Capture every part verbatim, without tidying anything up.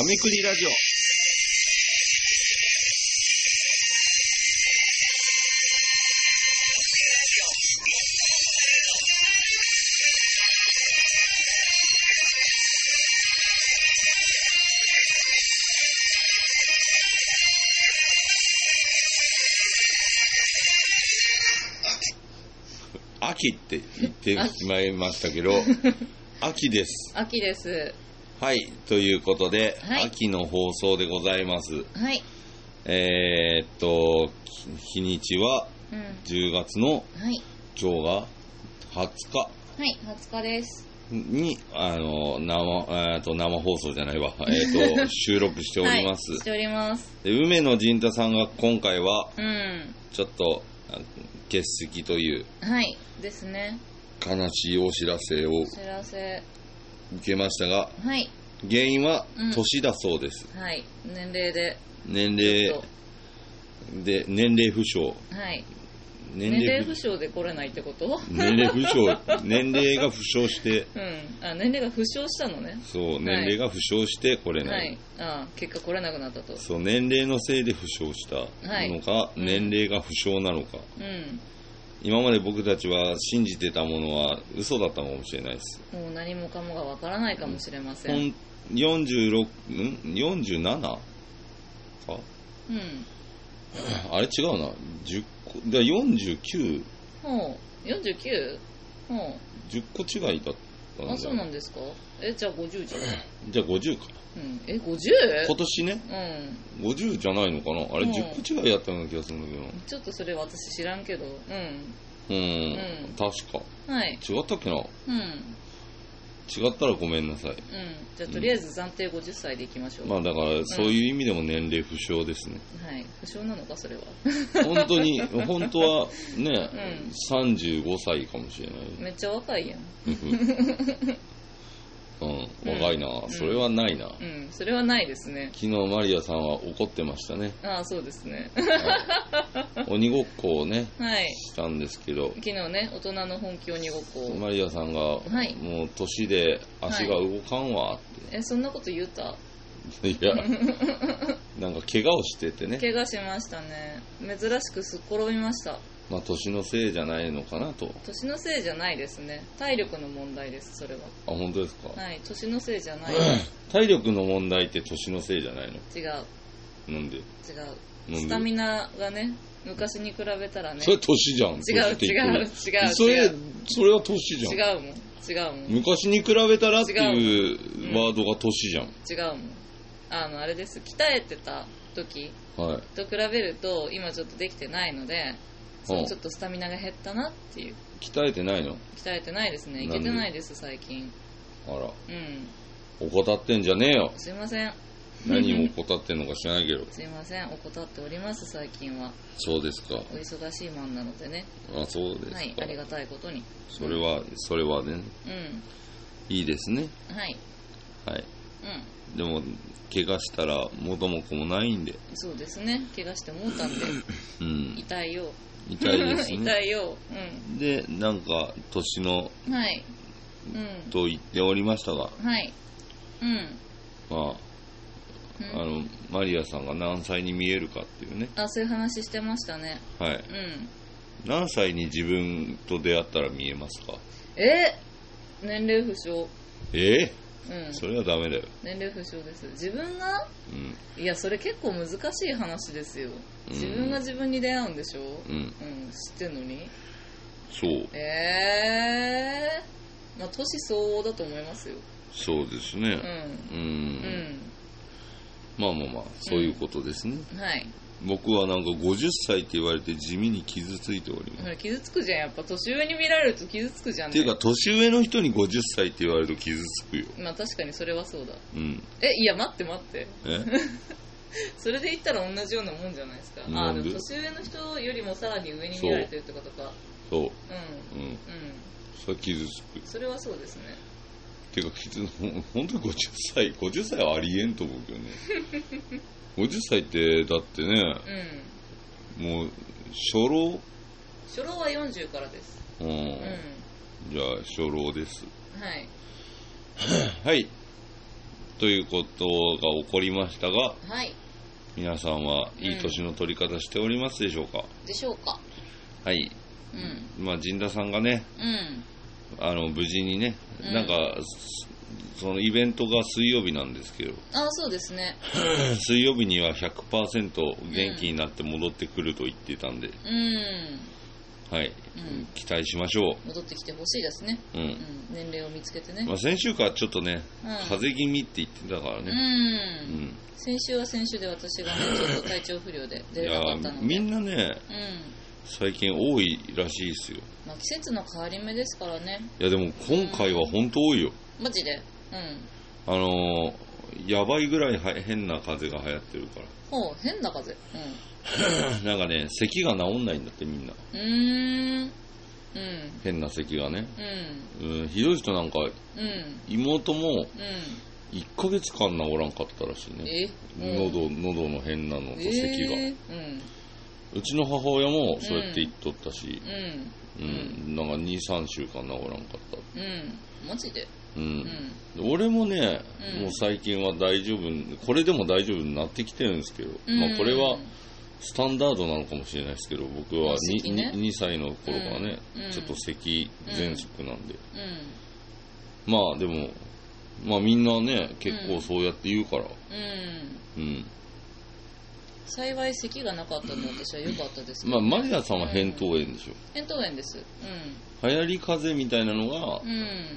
めくりラジオ。秋って言ってしまいましたけど秋です。 秋です。 はい、ということで、 はい、 秋の放送でございます。 はい。 えー、っと日にちはじゅうがつの、 うん、はい、 今日がはつか、 はいはつかですにあの 生, えー、と生放送じゃないわ、えー、と収録しております、 はい、しております。 で梅野仁太さんが今回は、 うん、 ちょっと欠席という、 はいですね、 悲しいお知らせをお知らせ受けましたが、 はい、 原因はうん、 年だそうです。 はい、年齢で年齢で年齢不詳、 はい、 年齢, 年齢不詳で来れないってこと？ 年齢不詳年齢が負傷して、 うん、あ、年齢が負傷したのね。 そう、年齢が負傷して来れない、はい、 あ、結果来れなくなったと。 そう、年齢のせいで負傷したのか、はい、年齢が負傷なのか、うん、今まで僕たちは信じてたものは嘘だったかもしれないです。 もう何もかもがわからないかもしれません。 よんじゅうろく、ん ?よんじゅうなな? か、 うん、 あれ違うな、じゅっこだ、よんじゅうきゅう、 ほう、よんじゅうきゅう、ほう、 じゅっこ違いだったんだ。 あ、そうなんですか。え、じゃあごじゅうじゃん。 じゃあごじゅうか、 うん、え、ごじゅう？ 今年ね、うん、ごじゅうじゃないのかな、あれ、うん、じゅっこ違いやったような気がするんだけど、 ちょっとそれ私知らんけど、うんうん、うん、確か、 はい、 違ったっけな、 うん、 違ったらごめんなさい、うん、 じゃあとりあえず暫定ごじゅっさいでいきましょう、うん、 まあだからそういう意味でも年齢不詳ですね、 うん、はい、不詳なのかそれは本当に本当はね、うん、さんじゅうごさいかもしれない。 めっちゃ若いやんうん、若いな、うん、それはないな、 うん、それはないですね。 昨日マリアさんは怒ってましたね。 ああ、そうですね、 はい、鬼ごっこをね、 はい、 したんですけど、昨日ね、大人の本気鬼ごっこをマリアさんが、はい、もう年で足が動かんわって、 はい、え、そんなこと言うた？ いやなんか怪我をしててね。 怪我しましたね。珍しくすっ転びました。 まあ年のせいじゃないのかなと。 年のせいじゃないですね。体力の問題です、それは。 あ、本当ですか。 はい、年のせいじゃない。 体力の問題って年のせいじゃないの？ 違う。 なんで？ 違う。スタミナがね、昔に比べたらね。 それ年じゃん。 違う違う違う。 それそれは年じゃん。 違うもん。違うもん。 昔に比べたらっていうワードが年じゃん。 違うもん。あのあれです。鍛えてた時、はい、と比べると今ちょっとできてないので。そう、ちょっとスタミナが減ったなっていう。 鍛えてないの？ 鍛えてないですね。いけてないです最近。 あら、うん、怠ってんじゃねえよ。 すいません。 何を怠ってんのか知らないけどすいません、怠っております最近は。 そうですか。 お忙しいマンなのでね。 あ、そうですか。 はい、ありがたいことに。 それは、うん、それはね、うん、いいですね。 はいはい、うん、でも怪我したら元も子もないんで。 そうですね、怪我してもうたんで、うん、痛いよ。 痛いですね。 痛いよ、 うん、で、なんか年の、 はい、うん、 と言っておりましたが、 はい、うん、 まあ、うん、あのマリアさんが何歳に見えるかっていうね。 あ、そういう話してましたね。 はい、うん、何歳に自分と出会ったら見えますか？ えー、年齢不詳。 えー、うん、それはダメだよ。 年齢不詳です。自分が、うん、いやそれ結構難しい話ですよ。自分が自分に出会うんでしょ、うんうん、知ってんのに。 そう。 えー、まあ年相応だと思いますよ。 そうですね。うん。うん。うん、まあまあまあそういうことですね。 うん、はい。 僕はなんかごじゅっさいって言われて地味に傷ついております。 傷つくじゃん、やっぱ年上に見られると傷つくじゃん、ね。 っていうか年上の人にごじゅっさいって言われると傷つくよ。 まあ確かにそれはそうだ。 うん。 え、いや待って待って。 えそれで言ったら同じようなもんじゃないですか。ああ、でも年上の人よりもさらに上に見られてるってことか。 そう。そう。 うん。うん。うん。 それは傷つく。 それはそうですね。 てか傷、本当にごじゅっさい、ごじゅっさいはありえんと思うけどね。ごじゅっさいってだってね、うん、もう初老？ 初老はよんじゅうからです。うん。うん、 じゃあ初老です。 はい。 はい。 ということが起こりましたが、 はい、 皆さんはいい年の取り方しておりますでしょうか？ でしょうか。 はい、うん、まあ陣田さんがね、うん、あの無事にね、うん、なんかそのイベントが水曜日なんですけど、 あ、そうですね水曜日には ひゃくパーセント 元気になって戻ってくると言っていたんで、うん、はい、うん、期待しましょう。 戻ってきてほしいですね、うんうん、年齢を見つけてね、 まあ、先週からちょっとね、うん、風邪気味って言ってたからね、うんうん、先週は先週で私がねちょっと体調不良で出れなかったので、 みんなね、うん、最近多いらしいですよ。 まあ、季節の変わり目ですからね。 いやでも今回は本当多いよ、 うん、マジで、うん、 あのー、やばいぐらいは変な風邪が流行ってるから。 ほう、変な風邪、 うん、なんかね、咳が治んないんだってみんな。 うーん、うん、 変な咳がね、うんうん、ひどい人なんか、うん、妹もいっかげつかん治らんかったらしいね、うん、喉, 喉の変なのと咳が、えーうん、うちの母親もそうやって言っとったし、うんうん、なんか にさんしゅうかん治らんかった、 うん、マジで、 うんうん、俺もね、うん、もう最近は大丈夫、これでも大丈夫になってきてるんですけど、うん、まあ、これはスタンダードなのかもしれないですけど、僕は 2,、ね、にさいの頃からね、うん、ちょっと咳喘息なんで、うん、まあでも、まあ、みんなね結構そうやって言うから、うん、うん、 幸い咳がなかったので私は良かったですけど、ね、まあ、マリアさんは扁桃炎でしょ、 うん、扁桃炎です、 うん、流行り風邪みたいなのが、うん、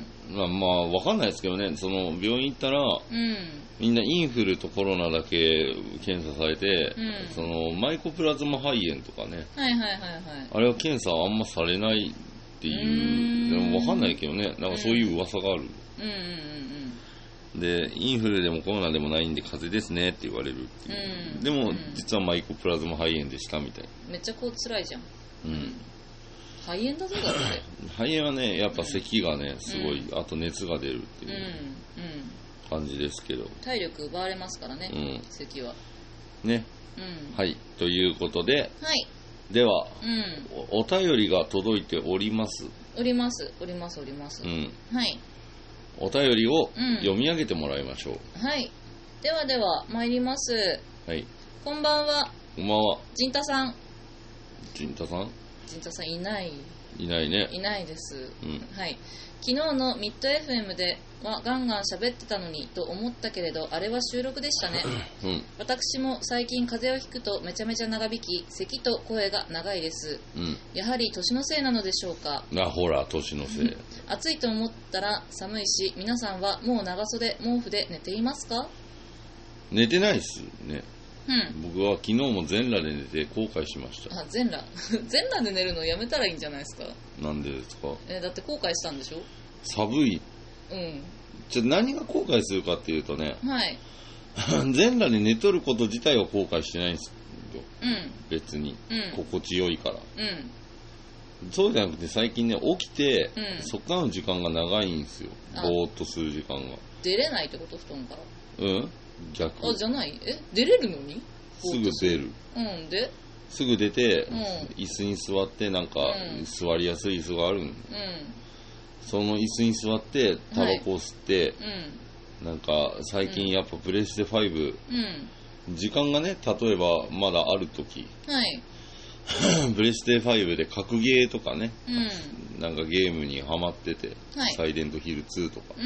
まあ、まあ分かんないですけどね、その病院行ったら、うん、みんなインフルとコロナだけ検査されて、うん、そのマイコプラズマ肺炎とかね、 はいはいはいはい、 あれは検査はあんまされないっていう、でも分かんないけどね、なんかそういう噂がある、うんうんうん、でインフルでもコロナでもないんで風邪ですねって言われるっていう、うん、でも、うん、実はマイコプラズマ肺炎でしたみたいな。 めっちゃこう辛いじゃん、うん、肺炎だぞだって肺炎はねやっぱ咳がねすごい、うん、あと熱が出るっていう感じですけど、 体力奪われますからね、うん、咳はね、 うん、はい、ということで、 はい、 では、うん、お, お便りが届いておりますおりますおりますおります、うん、はい、 お便りを読み上げてもらいましょう、 うん、はい、ではでは参ります。はい、こんばんは。 こんばんは。 陣太さん。 陣太さん陣太さんいないいないね。 いないです、うん、はい。昨日のミッド エフエム ではガンガン喋ってたのにと思ったけれど、あれは収録でしたね、うん、私も最近風邪をひくとめちゃめちゃ長引き、咳と声が長いです、うん、やはり年のせいなのでしょうか。 あ、ほら年のせい暑いと思ったら寒いし、皆さんはもう長袖毛布で寝ていますか？ 寝てないっすね、うん、僕は昨日も全裸で寝て後悔しました。 あ、全裸全裸で寝るのやめたらいいんじゃないですか。 なんでですか？ えー、だって後悔したんでしょ。 寒い。うん。じゃあ何が後悔するかっていうとね、はい。全裸で寝とること自体は後悔してないんですよ。うん。別に、うん、心地よいから。うん。そうじゃなくて最近ね起きて、うん、そっからの時間が長いんですよ。ぼーっとする時間が。 出れないってこと布団から。 うん。逆。 あ、じゃない。え、出れるのに？ すぐ出る。 うんで。 すぐ出て、うん、椅子に座ってなんか、うん、座りやすい椅子があるん。うん。その椅子に座ってタバコを吸って、はい、うん、なんか最近やっぱプレステファイブ、うん、時間がね例えばまだある時、はい、プレステファイブで格ゲーとかね、うん、なんかゲームにハマってて、はい、サイレントヒルツーとか、うん、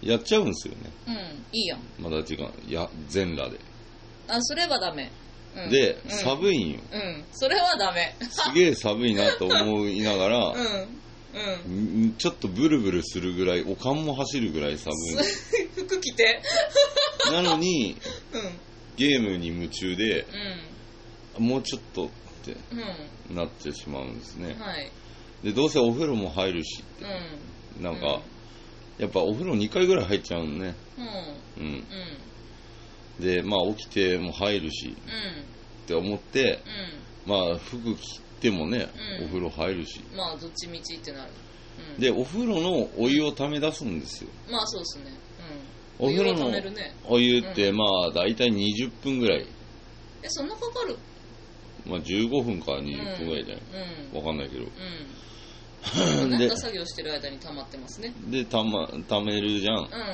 やっちゃうんですよね。 うん、いいやん。 まだ時間や全裸で。 あ、それはダメ。 うん、で、うん、寒いんよ。 うん、それはダメ。 すげえ寒いなと思いながら、うんうん、ちょっとブルブルするぐらい、おかんも走るぐらい寒い。 服着て。 なのに、うん、ゲームに夢中で、うん、もうちょっとってなってしまうんですね。はい、でどうせお風呂も入るしって、うん、なんか、うん、やっぱお風呂にかいぐらい入っちゃうのね。うんうんうん、でまあ起きても入るし、うん、って思って、うん、まあ服着てでもね、うん、お風呂入るし、 まあどっちみちってなる、 うん、でお風呂のお湯をため出すんですよ。 まあそうですね、 うん、お風呂のお湯ってまあだいたいにじゅっぷんぐらい。 え、そんなかかる？ まあじゅうごふんからにじゅっぷんぐらいだよ、うん、わかんないけど、 うん、なんか作業してる間に溜まってますね。 でたま溜めるじゃん、うん、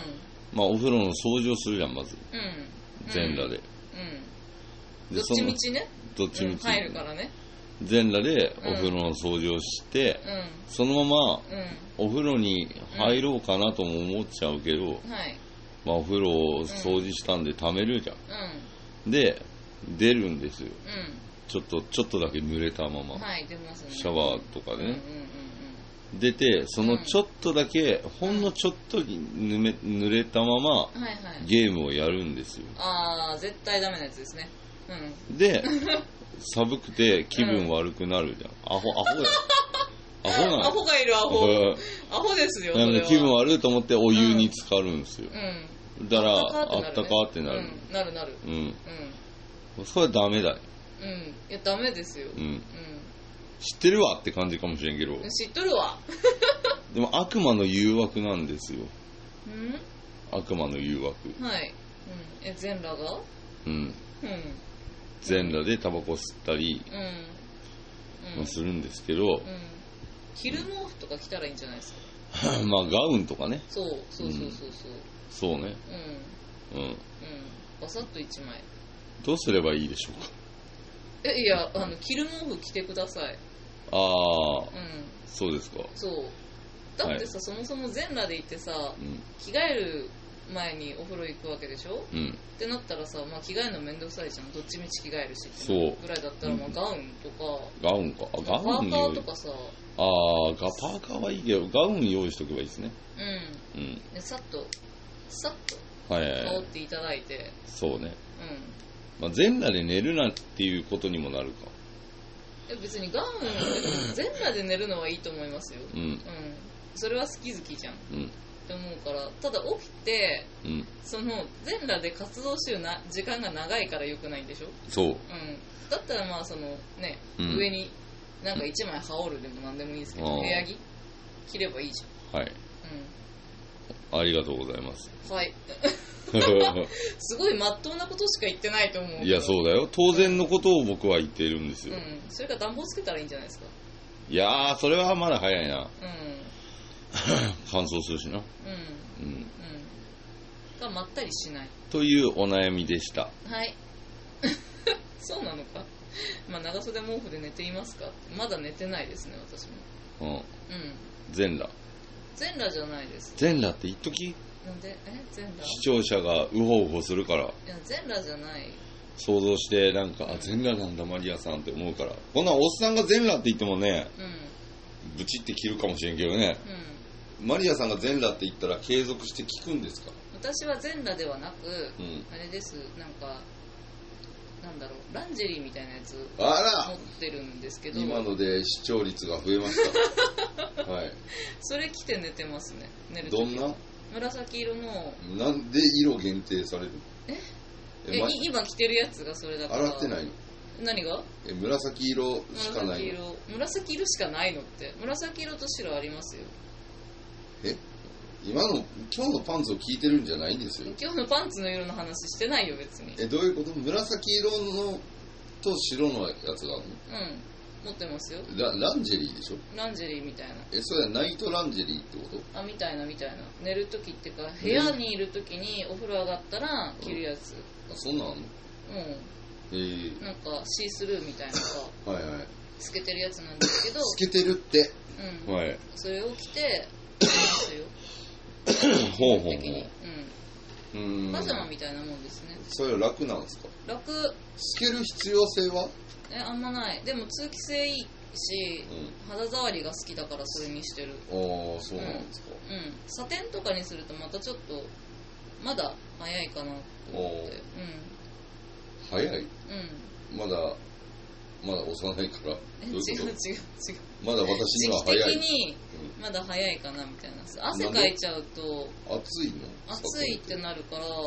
まあお風呂の掃除をするじゃんまず、うん、全裸で、うんうん、どっちみちね、 どっちみち、 うん、入るからね、 全裸でお風呂の掃除をして、うん、そのままお風呂に入ろうかなとも思っちゃうけど、うん、はい、まあ、お風呂を掃除したんで溜めるじゃん、うん、で出るんですよ、うん、ちょっとちょっとだけ濡れたまま、はい、出ますね、シャワーとかね、うんうんうんうん、出てそのちょっとだけ、うん、ほんのちょっとぬめ濡れたまま、はいはい、ゲームをやるんですよ。 ああ絶対ダメなやつですね、 うん、で寒くて気分悪くなるじゃん、うん、アホアホやアホなアホがいるアホアホですよ。それは気分悪いと思ってお湯に浸かるんですよ、うん、だからあったかってなる、 うん、なるなる、うん、 うん、それはダメだよ、 うん、いやダメですよ、うん、うん、 知ってるわって感じかもしれんけど、 知っとるわでも悪魔の誘惑なんですよ、うん、悪魔の誘惑、 はい、うん、え全裸が、うん、うん、 全裸でタバコ吸ったり、うん、まあ、するんですけど、うん、 着る毛布とか着たらいいんじゃないですかまあガウンとかね、 そうそうそうそうそう、うん、 そうね、うん、うん、うん、 バサッと一枚どうすればいいでしょうか。 えいやあの着る毛布着てください。 ああ、うん、そうですか。 そうだってさ、はい、そもそも全裸で行ってさ、うん、着替える前にお風呂行くわけでしょ、うん、ってなったらさ、まあ、着替えるのめんどくさいじゃん、どっちみち着替えるしってぐらいだったら、まあ、ガウンとか、 うん、ガウンか、あガウンパーカーとかさ、 ああパーカーはいいけどガウン用意しとけばいいですね。 うん、うん、でさっとさっと羽織っていただいて、はいはいはい、そうね、 うん、まあ、全裸で寝るなっていうことにもなるか。 いや別にガウン全裸で寝るのはいいと思いますよ、うんうん、それは好き好きじゃん、うんって思うから、ただ起きて、うん、その全裸で活動してるな時間が長いから良くないんでしょ。そう、うん、だったらまあそのね、うん、上になんか一枚羽織るでもなんでもいいですけど、部屋着着ればいいじゃん。はい、 うん、ありがとうございます。 はいすごい真っ当なことしか言ってないと思う。 いやそうだよ、当然のことを僕は言っているんですよ、うん、 それから暖房つけたらいいんじゃないですか。 いやーそれはまだ早いな、うん乾燥するしな、うんうんうん、 がまったりしないというお悩みでした。 はいそうなのか、まあ、長袖毛布で寝ていますか。まだ寝てないですね私も、うん、うん、 全裸全裸じゃないです。 全裸って言っとき。 なんでえ全裸視聴者がウホウホするから。いや全裸じゃない、 想像してなんか、うん、あ全裸なんだマリアさんって思うから。こんなおっさんが全裸って言ってもね、うん、ブチって切るかもしれんけどね、うん、マリアさんが全裸って言ったら継続して聞くんですか。 私は全裸ではなく、うん、あれです、なんかなんだろうランジェリーみたいなやつ持ってるんですけど、 今ので視聴率が増えましたはい、 それ着て寝てますね。寝る時どんな紫色の。 なんで色限定される。 ええ、ま、今着てるやつがそれだから。 洗ってないの。 何が。 え紫色しかないの。紫色紫色しかないのって。紫色と白ありますよ。 え今の今日のパンツを聞いてるんじゃないんですよ。 今日のパンツの色の話してないよ別に。 えどういうこと。紫色のと白のやつがあるの。 うん持ってますよ。 ラ, ランジェリーでしょ。 ランジェリーみたいな。 えそれはナイトランジェリーってこと。 あみたいなみたいな。寝るときっていうか部屋にいるときにお風呂上がったら着るやつ、 うん、あそんなんあんの。うんえー、なんかシースルーみたいなさはいはい透けてるやつなんですけど。 透けてるって。 うん、はい、それを着て寝ますよほうほうほう、うん、うんパジャマみたいなもんですね。 それは楽なんですか。 楽。 透ける必要性はえあんまない。でも通気性いいし、うん、肌触りが好きだからそれにしてる。 ああそうなんですか、 うん、うん、サテンとかにするとまたちょっとまだ早いかなと思って。うん早い、うん、まだまだ幼いから。 え違う違う違うまだ私には早い。 時期的にまだ早いかなみたいな。汗かいちゃうと暑いの。 暑いってなるから、うん、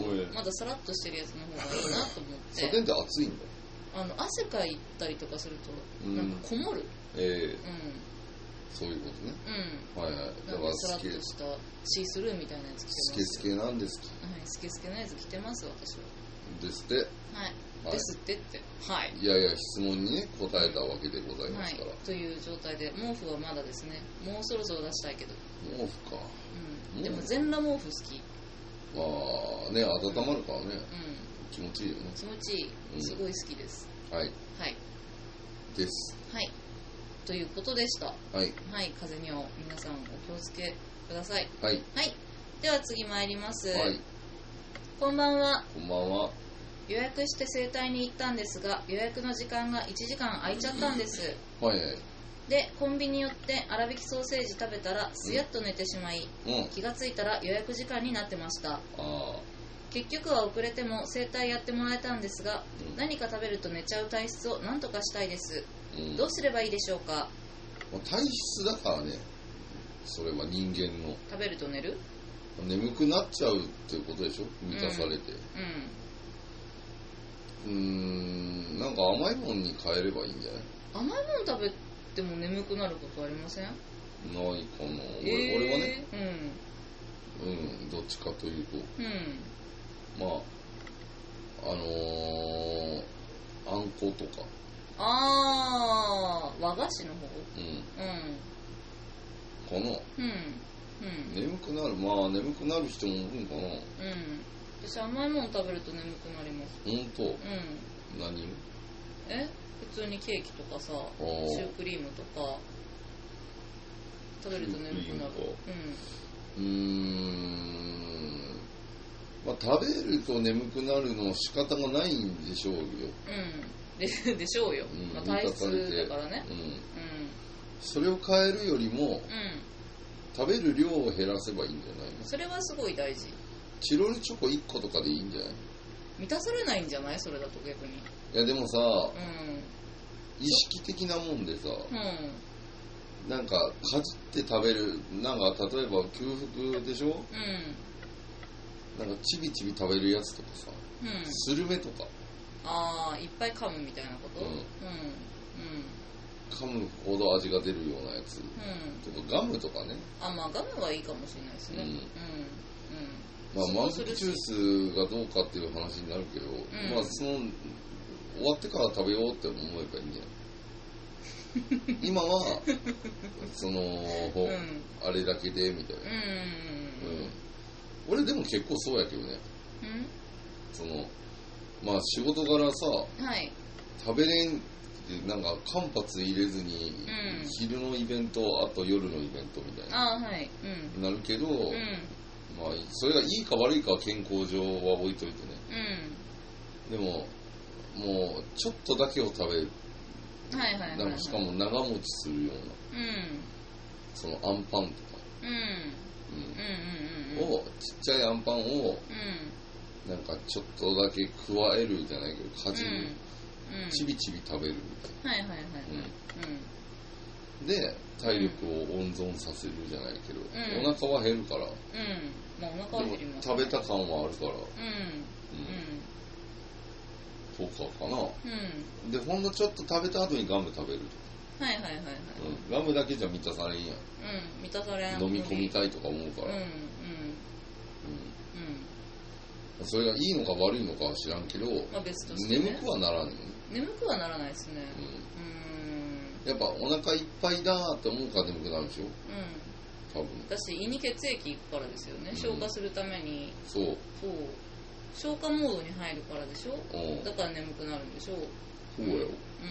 うん、まださらっとしてるやつの方がいいなと思って。 サテンって暑いんだ。 あの汗かいたりとかするとなんかこもる、うん、ええー、うん、 そういうことね。うんはいはい。 だからさらっとしたシースルーみたいなやつ着てます。 スケスケなんですか。 はいスケスケなやつ着てます私は。 ですって。はいですってって。はい。 いやいや、質問にね、答えたわけでございますから。はい、 という状態で、毛布はまだですね。もうそろそろ出したいけど。 毛布か。 うん。でも全裸毛布好き。 まあね、温まるからね。うん。気持ちいいよね。 気持ちいい。うん、すごい好きです。 はい。 はい。 です。 はい。ということでした。 はい。 はい。風邪には皆さんお気をつけください。 はい。 はい。では次参ります。 はい。 こんばんは。 こんばんは。 予約して整体に行ったんですが、予約の時間がいちじかん空いちゃったんです。 はいはい。 で、コンビニ寄って粗挽きソーセージ食べたらすやっと寝てしまい、うん、気がついたら予約時間になってました。 あ、 結局は遅れても整体やってもらえたんですが、うん、何か食べると寝ちゃう体質を何とかしたいです。うん、どうすればいいでしょうか。 体質だからね、それは人間の。 食べると寝る？ 眠くなっちゃうっていうことでしょ、満たされて。うん、うん、うーん、なんか甘いもんに変えればいいんじゃない？ 甘いもん食べても眠くなることありません？ないかな、俺、えー、俺はね、うん、うん、どっちかというと、うん、まああのー、あんことか、 あー、和菓子の方、 うん、うん、かな、 うんうん、 眠くなる、まあ眠くなる人もいるんかな。うん。 私甘いもの食べると眠くなります。 本当？うん。何？ え？普通にケーキとかさ、シュークリームとか食べると眠くなる。 うん。うーん。まあ食べると眠くなるのは仕方がないんでしょうよ。 うん。で, でしょうよ。うん、まあ、体質だからね。うん。うん。 それを変えるよりも。うん。食べる量を減らせばいいんじゃないの？ それはすごい大事。 チロルチョコいっことかでいいんじゃない？ 満たされないんじゃない？それだと逆に。 いやでもさ、うん、意識的なもんでさ、うん、なんかかじって食べる、なんか例えば空腹でしょ、うん、なんかちびちび食べるやつとかさ、うん、スルメとか、 ああ、いっぱい噛むみたいなこと、うん、うん、うん、 噛むほど味が出るようなやつ、うん、とかガムとかね。 あ、まあガムはいいかもしれないですね。うん、うん、うん、 まあ満腹ジュースがどうかっていう話になるけど、うん、まあその終わってから食べようって思えばいいんじゃない今はその、うん、あれだけでみたいな、うんうんうん、俺でも結構そうやけどね、うん、そのまあ仕事柄さ、はい、食べれんなんか間髪入れずに、うん、昼のイベントあと夜のイベントみたいな、 あ、はいうん、 なるけど、うん、まあそれがいいか悪いかは健康上は置いといてね、うん、でももうちょっとだけを食べる、はいはいはいはい、なんかしかも長持ちするような、うん、そのアンパンとか、うんうんうんうん、をちっちゃいアンパンを、うん、なんかちょっとだけ加えるじゃないけどかじる、うん、ちびちび食べるみたいな、はいはいはいはい、うん、で体力を温存させるじゃないけど、うん、お腹は減るから、うんまあ、お腹は減ります、 ね、食べた感はあるから、うんうんとかかな、うん、でほんのちょっと食べた後にガム食べると、はいはいはいはい、うん、ガムだけじゃ満たされんやん、 うん、満たされん、 飲み込みたいとか思うから、うんうんうんうん、それがいいのか悪いのかは知らんけど、まあ別としてね、眠くはならんよね。 眠くはならないですね、 うん、やっぱお腹いっぱいだって思うから眠くなるでしょ、うん、多分私胃に血液いくからですよね、うん、消化するために、 そうそう消化モードに入るからでしょ、うん、だから眠くなるんでしょ。 そうやろ。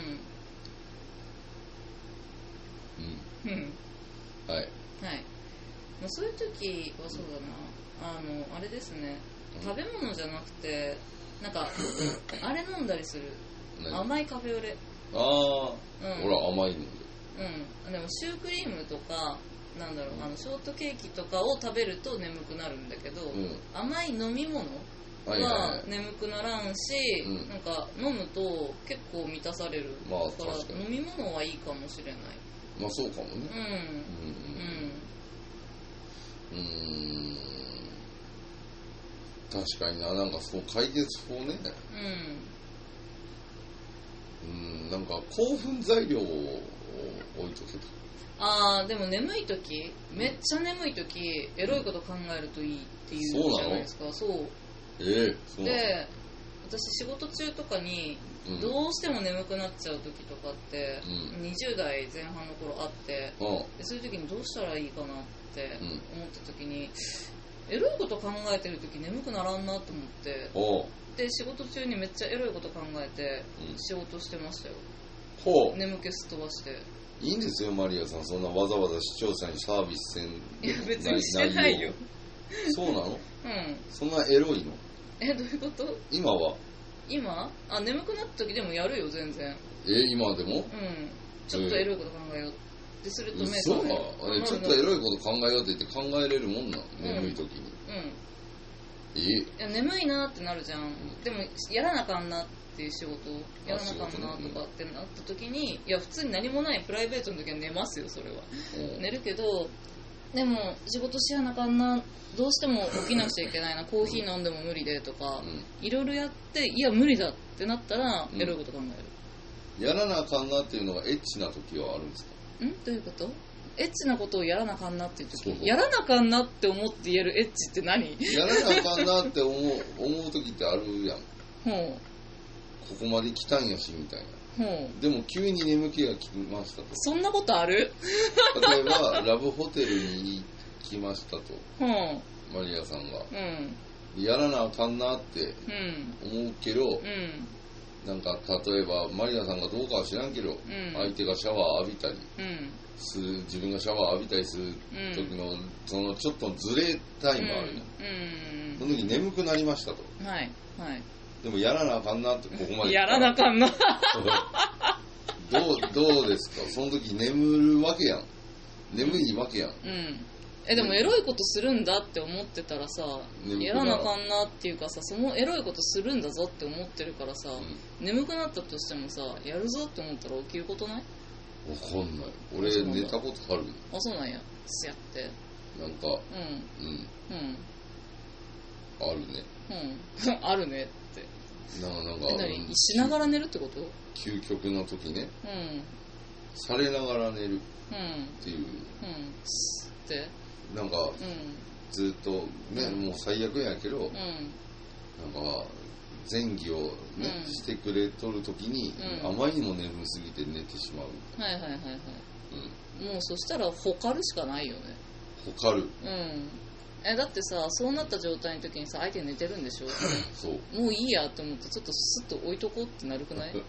うんうんうんはいはい、 まあ、そういう時はそうだな、あのあれですね、食べ物じゃなくてなんかあれ飲んだりする、甘いカフェオレ。 ああ、うん、俺は甘いので、 うん、でもシュークリームとかなんだろう、うん、あのショートケーキとかを食べると眠くなるんだけど、うん、甘い飲み物は眠くならんし、うん、なんか飲むと結構満たされる、まあ、から確かに飲み物はいいかもしれない。 まあそうかもね。うんうんうん、うん確かにな、なんかそう解決法ね、うん、うんなんか興奮材料を置いとけと。 ああでも眠い時、めっちゃ眠い時、エロいこと考えるといいっていうじゃないですか。そうえー、そうで私仕事中とかにどうしても眠くなっちゃう時とかって、うん、にじゅう代前半の頃あって、うん、でそういう時にどうしたらいいかなって思った時に、エロいこと考えてる時眠くならんなと思って、で仕事中にめっちゃエロいこと考えて仕事してましたよ、うん、眠気すっ飛ばして。 いいんですよマリアさん、そんなわざわざ視聴者にサービスせん。 いや別にしてないよ。 そうなの？うん。そんなエロいの？ え、どういうこと？ 今は？ 今？あ、眠くなった時でもやるよ全然。 え、今でも？うん。 ちょっとエロいこと考えようってすると目覚める。そうか。ちょっとエロいこと考えようって言って考えれるもんな、うん、眠い時に。うん。え？いや眠いなってなるじゃん。うん、でもやらなあかんなって。っていう仕事をやらなかったなとかってなった時に、いや普通に何もないプライベートの時は寝ますよ、それは寝るけど、でも仕事しやなあかんな、どうしても起きなくちゃいけないな、コーヒー飲んでも無理でとか、いろいろやって、いや無理だってなったらエロいこと考える、うん、やらなあかんなっていうのがエッチな時はあるんですか？ んどういうこと？エッチなことをやらなあかんなっていう時、やらなあかんなって思って言えるエッチって何？ やらなあかんなって思う思う時ってあるやん。ほう、ここまで来たんやしみたいな、うん、でも急に眠気が来ましたと。 そんなことある？ 例えばラブホテルに来ましたと、うん、マリアさんが、うん、やらなあかんなって思うけど、うん、なんか例えばマリアさんがどうかは知らんけど、うん、相手がシャワー浴びたり、うん、する、自分がシャワー浴びたりする時の、うん、そのちょっとずれタイムあるね、うんうん、その時眠くなりましたと、はいはい、でもやらなあかんなってここまでやらなあかんなどうどうですか、その時眠るわけやん、眠いわけやん、うん、 えでもエロいことするんだって思ってたらさ、やらなあかんなっていうかさ、そのエロいことするんだぞって思ってるからさ、うん、眠くなったとしてもさ、やるぞって思ったら起きることない？ わかんない、俺寝たことある。 あ、そうなんや、すやってなんかうんうんうんあるね、 うんあるねってななんか何しながら寝るってこと？ 究極の時ね、うん、されながら寝るっていう、うんうん、ってなんか、うん、ずっとね、うん、もう最悪やけど、うん、なんか前戯をね、うん、してくれとる時に、うん、あまりにも眠すぎて寝てしまうみたいな。はいはいはいはい、うん、もうそしたらほかるしかないよね。ほかる、うんえだってさ、そうなった状態の時にさ、相手寝てるんでしょそうもういいやと思ってちょっとスッと置いとこうってなるくない、うん、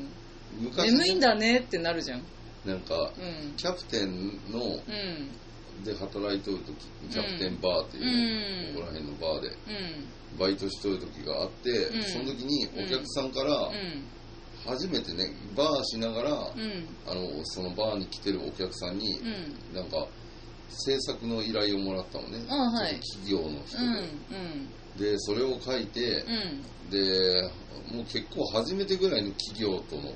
昔眠いんだねってなるじゃん。 なんか、うん、キャプテンの、うん、で働いとる時、キャプテンバーっていう、うん、ここら辺のバーで、うん、バイトしとる時があって、うん、その時にお客さんから、うん、初めてねバーしながら、うん、あのそのバーに来てるお客さんに、うん、なんか制作の依頼をもらったのね、あ、はい、企業の人で、うんうん、でそれを書いて、うん、でもう結構初めてぐらいの企業との、うん、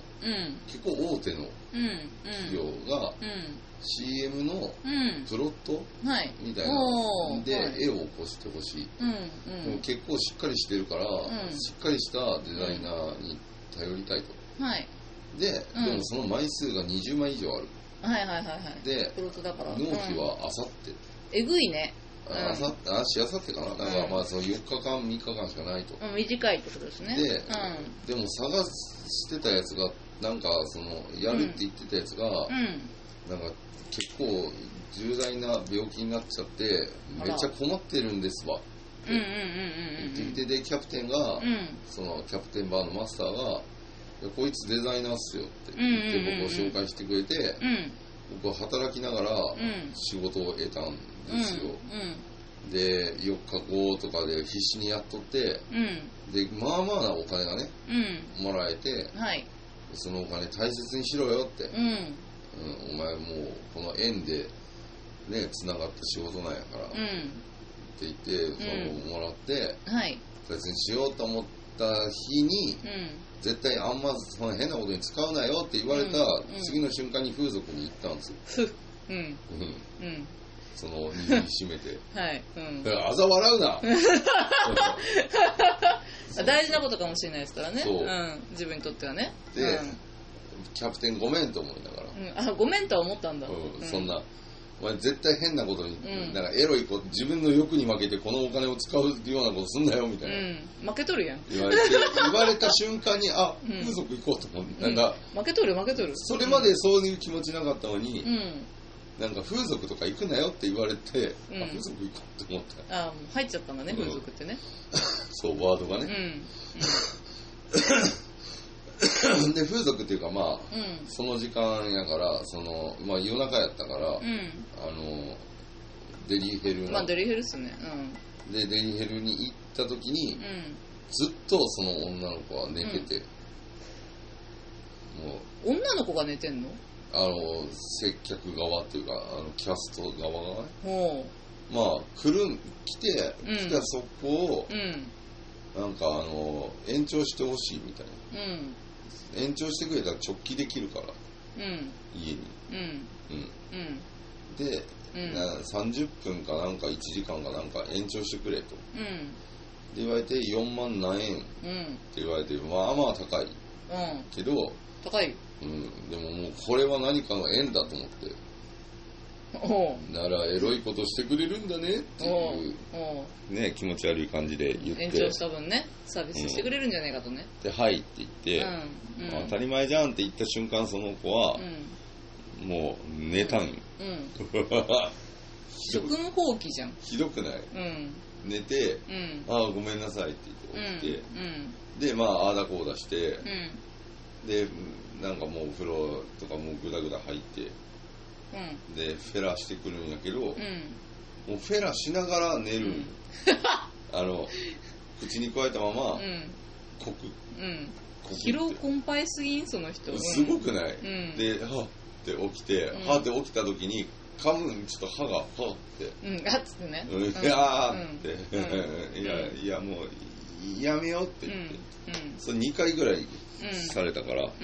結構大手の企業が、うん、シーエム のプロット、うん、みたいな、はい、で、はい、絵を起こしてほしい、うんうん、でも結構しっかりしてるから、うん、しっかりしたデザイナーに頼りたいと、はい、で、うん、でもその枚数がにじゅうまい以上ある、はいはいはいはい、でプロットだから納期はあさって、 えぐいね、 あさってあしあさってかな、なんかまあそのよっかかんみっかかんしかないと、 うん、短いってことですね。で、 うん、でも探してたやつがなんかそのやるって言ってたやつが、うん、なんか結構重大な病気になっちゃってめっちゃ困ってるんですわって言ってきて、でキャプテンが、うん、そのキャプテンバーのマスターがこいつデザイナーっすよって言って僕を紹介してくれて、うん、僕は働きながら仕事を得たんですよ、うんうん、でよっかごとかで必死にやっとって、うん、でまあまあなお金がね、うん、もらえて、はい、そのお金大切にしろよって、うんうん、お前もうこの縁でねつながった仕事なんやから、うん、って言ってそのもらって、うん、はい、大切にしようと思った日に、うん、絶対あんまその変なことに使うなよって言われた次の瞬間に風俗に行ったんですよ、うんうんうん、その握りしめてはい、うん、だから嘲笑うな大事なことかもしれないですからね、そう、うん、自分にとってはねで、うん、 キャプテンごめんと思いながら、 うん、あごめんとは思ったんだ、 うんうん、そんなお前絶対変なことに、うん、なんかエロいこと自分の欲に負けてこのお金を使うようなことすんなよみたいな、うん、 負けとるやん言われて言われた瞬間にあ、うん、風俗行こうと思って、なんか、 うん、負けとる負けとるそれまでそういう気持ちなかったのに、うん、なんか風俗とか行くなよって言われて、うん、あ風俗行こうって思った。 あ入っちゃったんだね、風俗ってねそうワードがね、うん、で風俗っていうかまあ、うん、その時間やからその、まあ、夜中やったから、うん、あのデリヘルの、 まあ、デリヘルっすね、 うん、でデリヘルに行った時に、うん、ずっとその女の子は寝てて、 うん、もう女の子が寝てんの？ あの接客側っていうかあのキャスト側がね、まあ来る来て、うん、来たそこを、うん、なんかあの延長してほしいみたいな、うん延長してくれたら直帰できるから、うん、家に、うんうん、で、うん、なさんじゅっぷんかなんかいちじかんかなんか延長してくれと、うん、で言われてよんまん何円って言われて、まあまあ高い、うん、けど高い、 うん、でももうこれは何かの縁だと思ってならエロいことしてくれるんだねっていう、ね、気持ち悪い感じで言って延長した分ねサービスしてくれるんじゃないかとね、 うん、ではいって言って、うんうん、当たり前じゃんって言った瞬間その子は、うん、もう寝たんよ、うん、 職務放棄じゃんひどくない、うん、寝て、うん、ああごめんなさいって言って起きて、うん、でまあああだこうだして、うん、でなんかもうお風呂とかもうグダグダ入ってうん、でフェラしてくるんやけど、うん、もうフェラしながら寝る、うん、あの口に加えたまま、うん、コク、 うん、疲労困憊すぎんその人すごくない、うん、ではって起きて、うん、はって起きた時に噛むちょっと歯がはって、 うん、あっつってね、 うん、いやーって、うん、いやいやもうやめようって言って、うんうん、それにかいぐらいされたから、うん、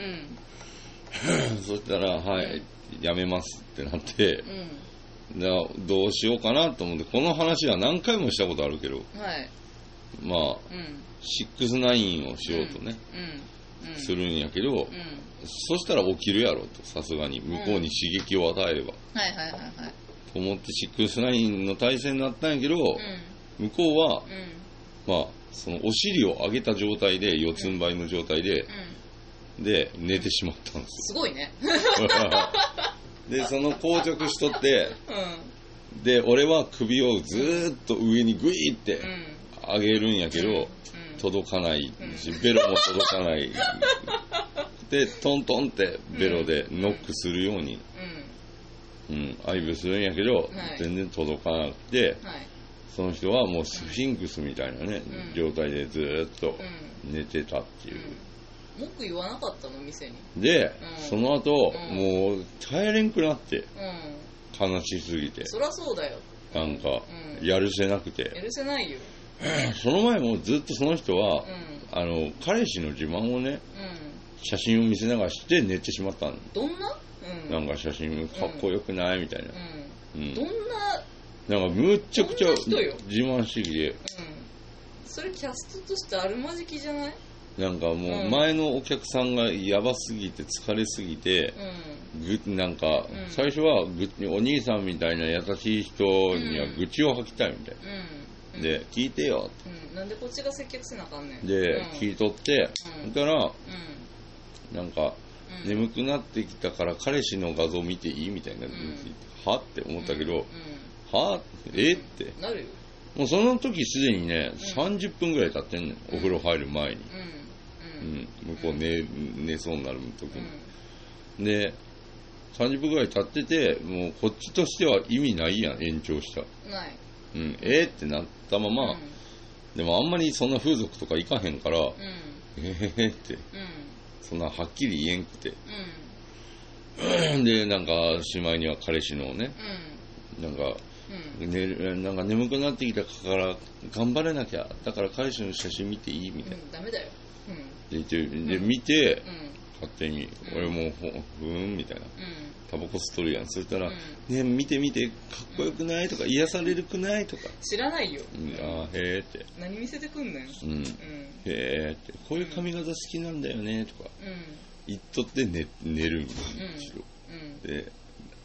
そしたらはい、やめますってなって、うん、どうしようかなと思ってこの話は何回もしたことあるけど、はい、まあ、うん、シックスナインをしようとね、うんうん、するんやけど、うん、そしたら起きるやろとさすがに向こうに刺激を与えれば、うん、はいはいはいはいと思ってシックスナインの体勢になったんやけど、うん、向こうは、うん、まあそのお尻を上げた状態で四つん這いの状態で、うん、で寝てしまったんですよ。すごいねでその硬直しとって、うん、で俺は首をずーっと上にグイって上げるんやけど、うん、届かないし、うん、ベロも届かないでトントンってベロでノックするように、うんうん、愛撫するんやけど、はい、全然届かなくて、はい、その人はもうスフィンクスみたいなね、うん、状態でずーっと寝てたっていう、うん文句言わなかったの店にで、うん、その後、うん、もう耐えれんくなって、うん、悲しすぎてそりゃそうだよなんか、うん、やるせなくてやるせないよその前もずっとその人は、うん、あの彼氏の自慢をね、うん、写真を見せながらして寝てしまったのどんな、 うん、なんか写真かっこよくないみたいな、 うんうん、どんななんかむっちゃくちゃ自慢主義で、うん、 それキャストとしてあるまじきじゃないなんかもう前のお客さんがやばすぎて疲れすぎて、うん、ぐなんか最初はぐお兄さんみたいな優しい人には愚痴を吐きたいみたいな、うん、で聞いてよって、 うん、なんでこっちが接客せなあかんねんで、うん、聞いとってそしたら、うん、なんか、うん、眠くなってきたから彼氏の画像見ていいみたいな、うん、はって思ったけど、うん、はえってなるよもうその時すでにね、うん、さんじゅっぷんぐらい経ってんの、うん、お風呂入る前に、うんうん、向こう 寝, 寝そうになる時に、うん、でさんじゅっぷんぐらい経っててもうこっちとしては意味ないやん延長したない、 うん、えー、ってなったまま、うん、でもあんまりそんな風俗とか行かへんから、うん、えーって、うん、そんなはっきり言えんくて、うん、でなんかしまいには彼氏のね、うん、なんかうんね、なんか眠くなってきたから頑張れなきゃだから彼氏の写真見ていいみたいな、 うん、ダメだよ、うん、 で言ってで見て、うん、勝手に、うん、俺もふーんみたいな、うん、タバコ吸っとるやんそしたら、うん、ね見て見てかっこよくないとか癒されるくないとか知らないよ、 うん、あーへーって何見せてくんねん、うんうん、 へーってこういう髪型好きなんだよねとか、うん、言っとって寝、寝るんですよ、うん、で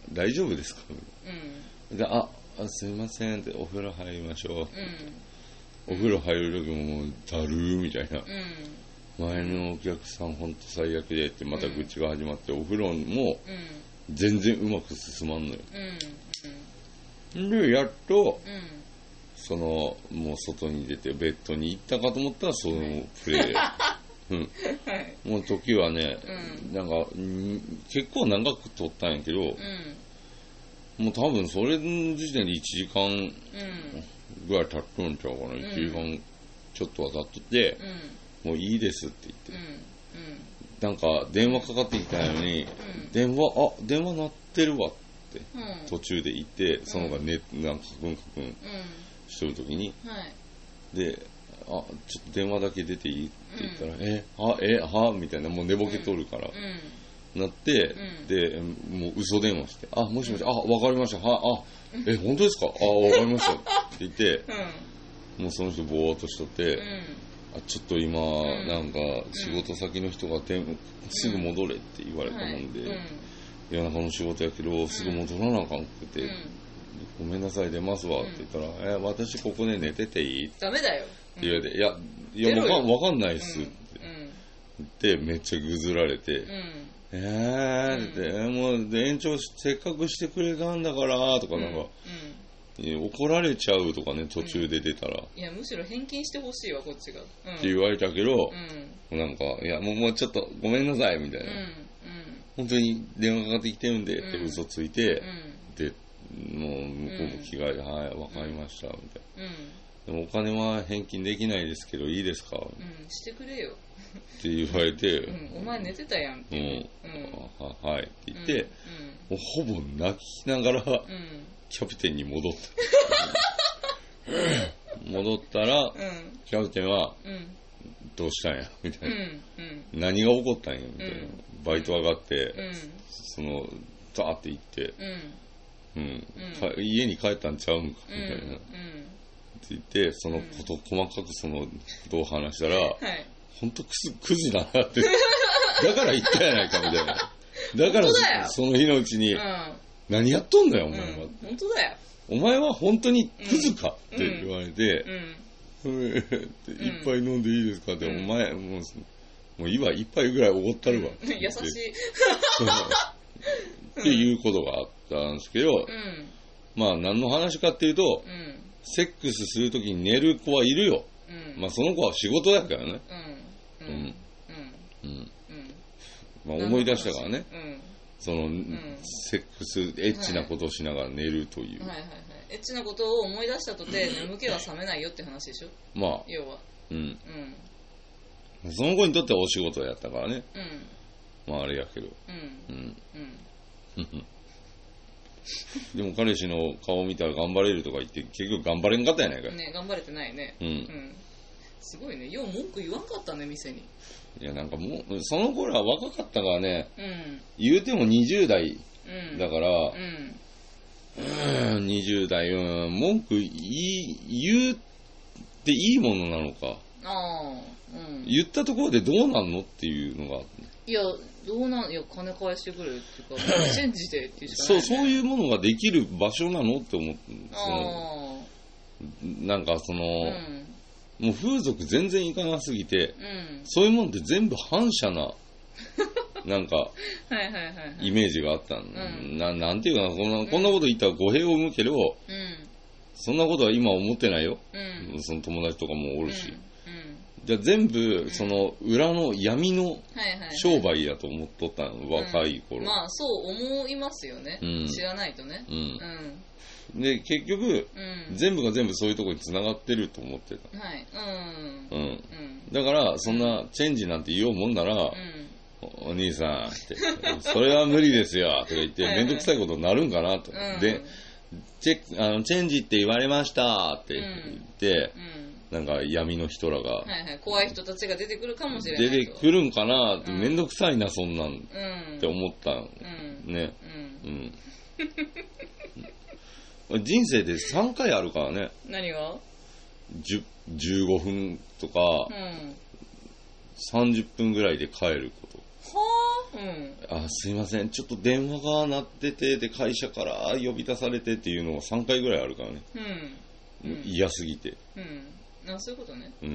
大丈夫ですか、 うん、 であすいませんってお風呂入りましょう、うん、お風呂入る時ももうだるーみたいな、うん、前のお客さんほんと最悪でってまた愚痴が始まって、うん、お風呂も全然うまく進まんのよ、うんうん、でやっと、うん、そのもう外に出てベッドに行ったかと思ったらそのプレイうん、はい、もう時はね、うん、なんかん結構長く撮ったんやけど、うん、もう多分それの時点でいちじかんぐらい経っとんちゃうかな、うん、いちじかんちょっとは経っとって、うん、もういいですって言って、うんうん、なんか電話かかってきたのに、うん、電話あ電話鳴ってるわって、うん、途中で言ってそのがね、うん、なんかカクンカクンしてる時に、はい、であちょっと電話だけ出ていいって言ったら、うん、えはえはみたいなもう寝ぼけとるから、うん、なって、うん、でもう嘘電話してあもしもし、うん、あわかりましたはあえ本当ですかあわかりましたって言って、うん、もうその人ぼーっとしとって、うん、あちょっと今、うん、なんか仕事先の人がてすぐ戻れって言われたもんで、うんはい、夜中の仕事やけどすぐ戻らなあかんくて、うん、ごめんなさい出ますわって言ったら、うん、え私ここで寝てていいダメだよって言われて、いや、いや、わかん、わかんないっすって言って、めっちゃぐずられて、うん、えーって、うん、もう延長せっかくしてくれたんだからとかなんか、うんうん、怒られちゃうとかね、途中で出たら。 いや、むしろ返金してほしいわ、こっちが。 うん、って言われたけど、うん、なんか、いや、もう、もうちょっとごめんなさいみたいな。うんうん、本当に電話かかってきてるんで、って嘘ついて、で、もう向こうも着替えて、はい、わかりました、みたいな。でもお金は返金できないですけどいいですか、 うん、してくれよって言われて、 うん、お前寝てたやんって、 うんうん、は, はいって言って、うん、もうほぼ泣きながら、うん、キャプテンに戻った戻ったら、うん、キャプテンは、うん、どうしたんやみたいな、うんうん、何が起こったんやみたいな、うん、バイト上がって、うん、そのザーって行って、うんうんうん、家に帰ったんちゃうんかみたいな、うんうんって言ってそのことを細かくそのことを話したら、はい、本当クズクズだなってだから言ったやないかみたいなだからその日のうちに、うん、何やっとんだよお前は、うん、 本当だよお前は本当にクズかって言われて、うんうん、いっぱい飲んでいいですかって、うん、お前もうもう今一杯ぐらいおごったるわ優しいっていうことがあったんですけど、うん、まあ何の話かっていうと、うんセックスするときに寝る子はいるよ、うん、まあその子は仕事だからねうんうんうんうん、まあ、思い出したからね、うん、その、うん、セックスエッチなことをしながら寝るという、はいはいはいはい、 エッチなことを思い出したとて眠気は覚めないよって話でしょまあ要はうん、 うん、その子にとってはお仕事やったからね、うん、まああれやけどうんうんうんでも彼氏の顔見たら頑張れるとか言って結局頑張れんかったやないかね頑張れてないね、うんうん、すごいねよう文句言わんかったね店にいやなんかもうその頃は若かったからね、うん、言うてもにじゅう代だから、うんうん、にじゅう代、うん、文句言い言っていいものなのかあ、うん、言ったところでどうなんのっていうのがいやどうなんいや金返してくれっていうかチェンジでっていうしかない、ね、そうそういうものができる場所なのって思ってそのなんかその、うん、もう風俗全然いかなすぎて、うん、そういうもんって全部反射ななんかイメージがあったん、うん、な, なんていうかなこんな、うん、こんなこと言ったら語弊を生むけど、うん、そんなことは今思ってないよ、うん、その友達とかもおるし、うんじゃあ全部その裏の闇の商売やと思っとったの、うん、若い頃、 うん、まあそう思いますよね、うん、知らないとね、うんうん、で結局、うん、全部が全部そういうところに繋がってると思ってた、はいうんうん、だからそんなチェンジなんて言おうもんなら、うん、お兄さんってそれは無理ですよとか言って面倒くさいことになるんかなと、うん、でチェ、あのチェンジって言われましたって言って、うんうんなんか闇の人らが、はいはい、怖い人たちが出てくるかもしれない出てくるんかなって、うん、めんどくさいなそんなん、うん、って思ったん、うん、ね、うんうん、人生でさんかいあるからね何がじゅうごふんとか、うん、さんじゅっぷんぐらいで帰ることはあ、 あ、すいません、ちょっと電話が鳴ってて、で、会社から呼び出されてっていうのがさんかいぐらいあるからね。うん。もう嫌すぎて。 うん。あ、そういうことね。 うん。うん、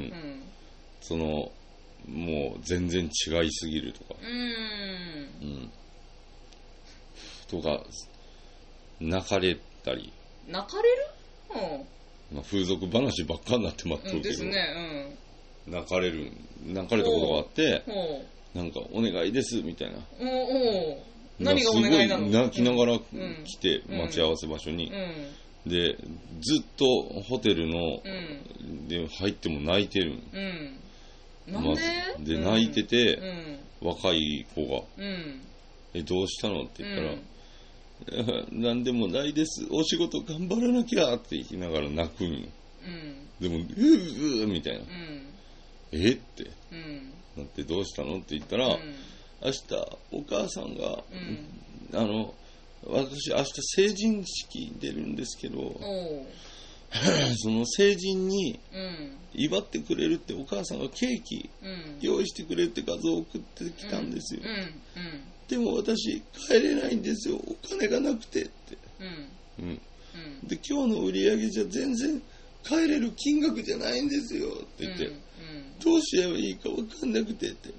その、もう全然違いすぎるとか。うん。うん。とか、泣かれたり。 泣かれる？ うん。まあ、風俗話ばっかになってまっとるけど。ですね、うん。泣かれる、泣かれたことがあって、なんか、お願いです、みたいな。おお何がお願いなの？すごい泣きながら来て、うん、待ち合わせ場所に。うん、で、ずっとホテルの、うん、で入っても泣いてる。うん、なんで、ま、で、泣いてて、うん、若い子が、うん、え、どうしたのって言ったら、うん、なんでもないです。お仕事頑張らなきゃって言いながら泣くんよ。うん、でも、うーうーみたいな。うん、えって、うん、なってどうしたのって言ったら、うん、明日お母さんが、うん、あの、私明日成人式出るんですけど、その成人に祝ってくれるってお母さんがケーキ用意してくれるって画像を送ってきたんですよ。うんうんうん、でも私帰れないんですよ、お金がなくてって、うんうん、で今日の売り上げじゃ全然帰れる金額じゃないんですよって言って、うんうん、どうすればいいか分かんなくてって、うん、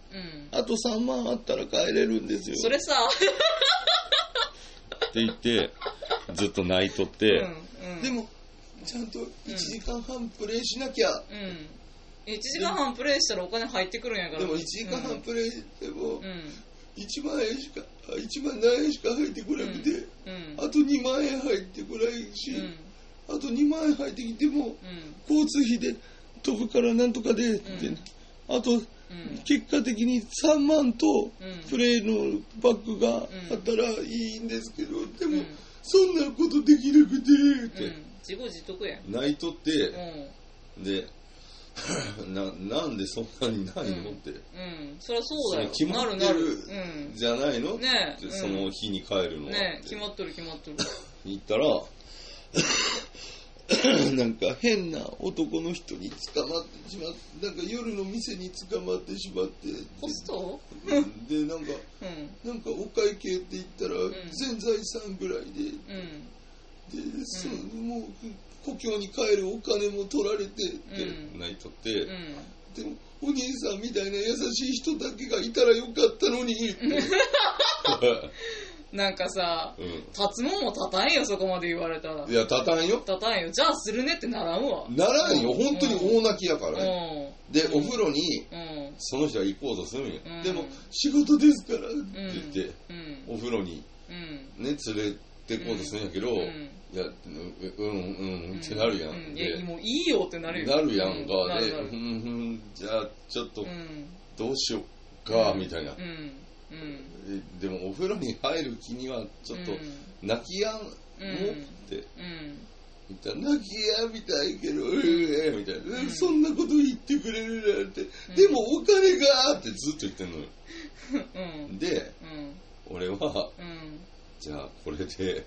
あとさんまんあったら帰れるんですよ。 それさって言ってずっと泣いとって、うんうん、でもちゃんといちじかんはんプレイしなきゃ、うん、 いちじかんはんプレイしたらお金入ってくるんやから。 でもいちじかんはんプレイしても、うん、いちまんえんしかいちまん何円しか入ってこなくて、うんうん、あとにまんえん入ってこないし、うん、あとにまんえん入ってきても、うん、交通費で飛ぶからなんとかでって、うん、あと、うん、結果的にさんまんとプレイのバッグがあったらいいんですけど、うん、でも、うん、そんなことできなくてって、うん、 自業自得やん。 泣いとって、うん、でな, なんでそんなにないの、うん、って、うん、 そりゃそうだよ、 決まってるじゃないの、うん、ね、その日に帰るのは、 ね、決まっとる決まっとる言ったらなんか変な男の人に捕まってしまって、なんか夜の店に捕まってしまって、 ホストでなんか、うん、なんかお会計って言ったら、うん、全財産ぐらいで、うん、で、そのもう故郷に帰るお金も取られてって泣いとって、うん、でもお兄さんみたいな優しい人だけがいたらよかったのにってなんかさ、うん、立つもんも立たんよ、そこまで言われたら。 いや、立たんよ。 立たんよ。じゃあするねってならんわ。 ならんよ、うん、本当に大泣きやからね。うん、で、お風呂に、うん、その人は行こうとするんよ。うん、でも、仕事ですからって言って、うん、お風呂に、ね、連れて行こうとするんやけど、うん、いや、うん、うん、うん、ってなるやん。うん、 いや、もういいよってなるよ。 なるやんか。で、うん、じゃあ、ちょっと、どうしよっか、みたいな。うんうん、でもお風呂に入る気にはちょっと泣きやんもって言ったら、泣きやみたいけど、うん、みたいな、うん、そんなこと言ってくれるなんて、うん、でもお金がってずっと言ってんのよ、うん、で、うん、俺は、うん、じゃあこれで、うん、行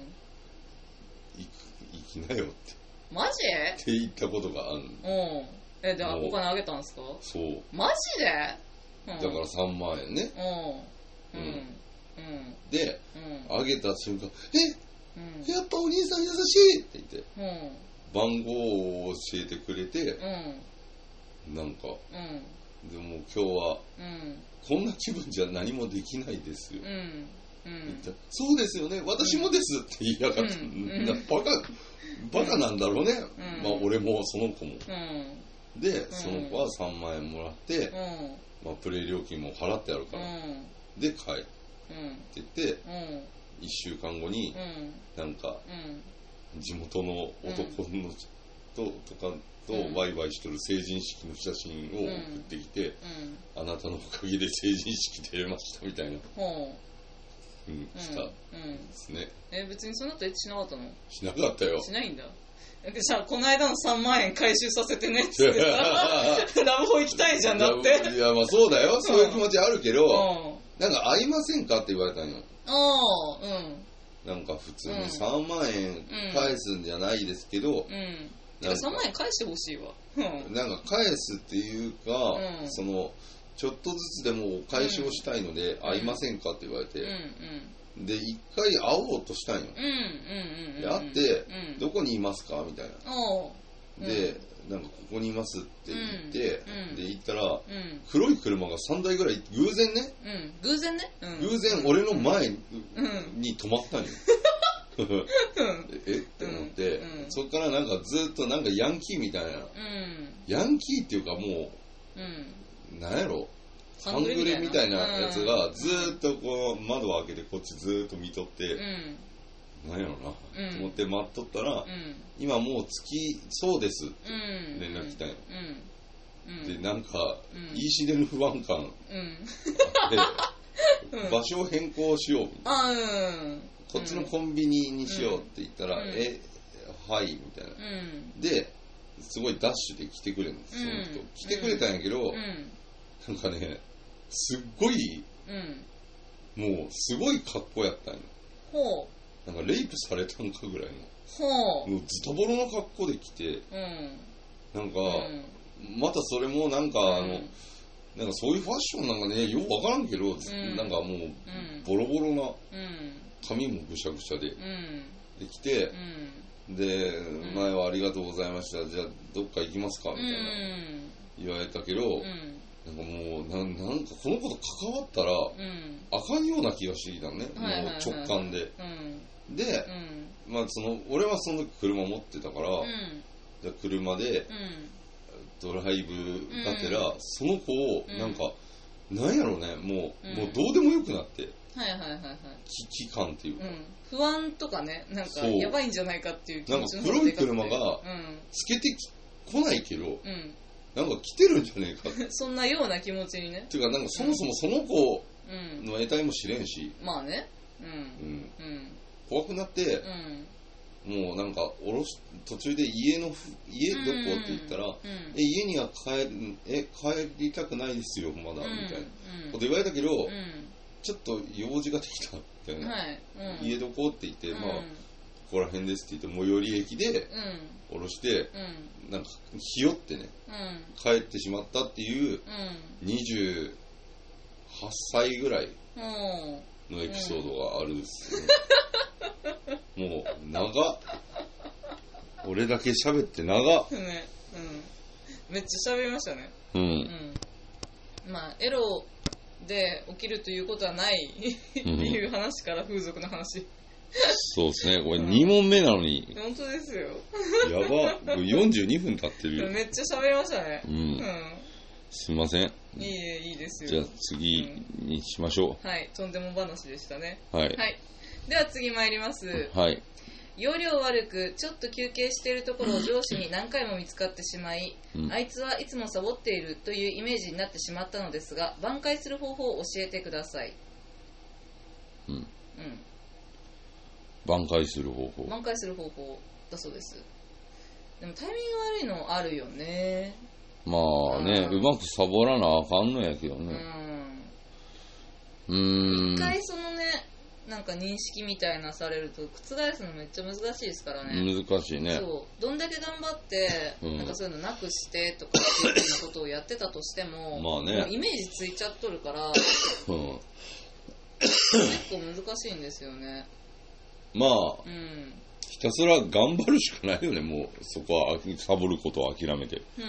きなよってマジって言ったことがあるの。 え、でお金あげたんですか？ そうマジで？ だからさんまんえんね、うんうんうん、で、うん、あげた瞬間、え、うん、やっぱお兄さん優しいって言って、うん、番号を教えてくれて、うん、なんか、うん、でも今日は、うん、こんな気分じゃ何もできないですよ、うんうん、言ったそうですよね、私もですって言いやがって、うん、バカバカなんだろうね、うん、まあ俺もその子も、うん、でその子はさんまんえんもらって、うんまあ、プレイ料金も払ってあるから、うん、で帰って言って、うん、いっしゅうかんごに、うん、なんか、うん、地元の男の人とかとワイワイしてる成人式の写真を送ってきて、うん、あなたのおかげで成人式出れましたみたいな、うん、したですね、 うん、え別にその後エッチしなかったの？ しなかったよ。 しないんだ。でさ、この間のさんまんえん回収させてねって言ってさラブホ行きたいじゃんだって。 いやまあそうだよ、そういう気持ちあるけど、うん、なんか会いませんかって言われたんよ。ああ、うん。なんか普通にさんまんえん返すんじゃないですけど、うん。うん、 なんかさんまんえん返してほしいわ。 うん。なんか返すっていうか、うん、そのちょっとずつでもお返しをしたいので、うん、会いませんかって言われて、うんうん、で一回会おうとしたんよ、うんうんうんうん、で会って、うん、どこにいますかみたいな、で、うん、なんかここにいますって言って、うん、で行ったら、うん、黒い車がさんだいぐらい偶然ね、 うん、偶然ね、うん、 偶然俺の前に止まったんよ、うん、えって思って、うん、そっからなんかずっとなんかヤンキーみたいな、うん、ヤンキーっていうかもう、うん、なんやろ半グレみたいなやつがずっとこう窓を開けてこっちずっと見とって、うん、なんやろな、うん、と思って待っとったら、うん、今もう着きそうですって連絡来たんよ、うんうん、でなんか言い知れぬ不安感、うん、で場所を変更しようみたいな、うんこっちのコンビニにしようって言ったら、うん、え、はいみたいな、うん、ですごいダッシュで来てくれるんです、その人、うん、来てくれたんやけど、うん、なんかねすっごい、うん、もうすごい格好やったんよ、ほうなんかレイプされたんかぐらいの、ほうもうズタボロの格好で来て、うん、なんか、うん、またそれもなんか、うん、あのなんかそういうファッションなんかねよくわからんけど、うん、なんかもう、うん、ボロボロな、うん髪もぐしゃぐしゃで、うん、で来て、うん、で、うん、前はありがとうございましたじゃあどっか行きますかみたいな、うん、言われたけど、うん、なんかもうな、なんかこの子と関わったら、うん、あかんような気がしてきたね、もう直感で、うん、で、うん、まあその俺はその時車持ってたから、うん、じゃあ車で、うん、ドライブがてら、うん、その子をなんか、うん、なんやろうねもう、うん、もうどうでもよくなってはいはいはいはい。危機感っていうか、うん、不安とかね、なんかやばいんじゃないかっていう気持ちの方がでかくて、なんか黒い車がつけてき、うん、来ないけど、うん、なんか来てるんじゃねえかそんなような気持ちにね。 っていうかなんかそもそもその子の得体も知れんし、 うん、まあね、うん、うんうん、怖くなって、うん、もうなんかおろし途中で家の家どこって言ったら、うん、え家には帰るえ帰りたくないですよまだ、うん、みたいなこと言われたけど。うんちょっと用事ができたみたいな、はいうん、家どこって言って、うん、まあここら辺ですって言って最寄り駅で降ろして、うん、なんかひよってね、うん、帰ってしまったっていう、うん、にじゅうはっさいぐらいのエピソードがあるんですよ、うん、もう長っ俺だけ喋って長っ、ねうん、めっちゃ喋りましたねうん、うん、まあエロで起きるということはないっていう話から風俗の話そうですねこれに問目なのに、 うん、本当ですよやばよんじゅうにふん経ってるよめっちゃ喋りましたね、うんうん、 すいませんいいいいですよじゃあ次にしましょう、うん、はいとんでも話でしたねはい、はい、 では次参りますはい容量悪くちょっと休憩しているところを上司に何回も見つかってしまい、うん、あいつはいつもサボっているというイメージになってしまったのですが挽回する方法を教えてくださいうん、うん、挽回する方法挽回する方法だそうですでもタイミング悪いのあるよねまあね、うん、うまくサボらなあかんのやけどねうん一回そのねなんか認識みたいなされると覆すのめっちゃ難しいですからね難しいねそうどんだけ頑張って、うん、なんかそういうのなくしてとかっていうようなことをやってたとしてもまあねもうイメージついちゃっとるから、うん、結構難しいんですよねまあ、うん、ひたすら頑張るしかないよねもうそこはサボることを諦めて、うん、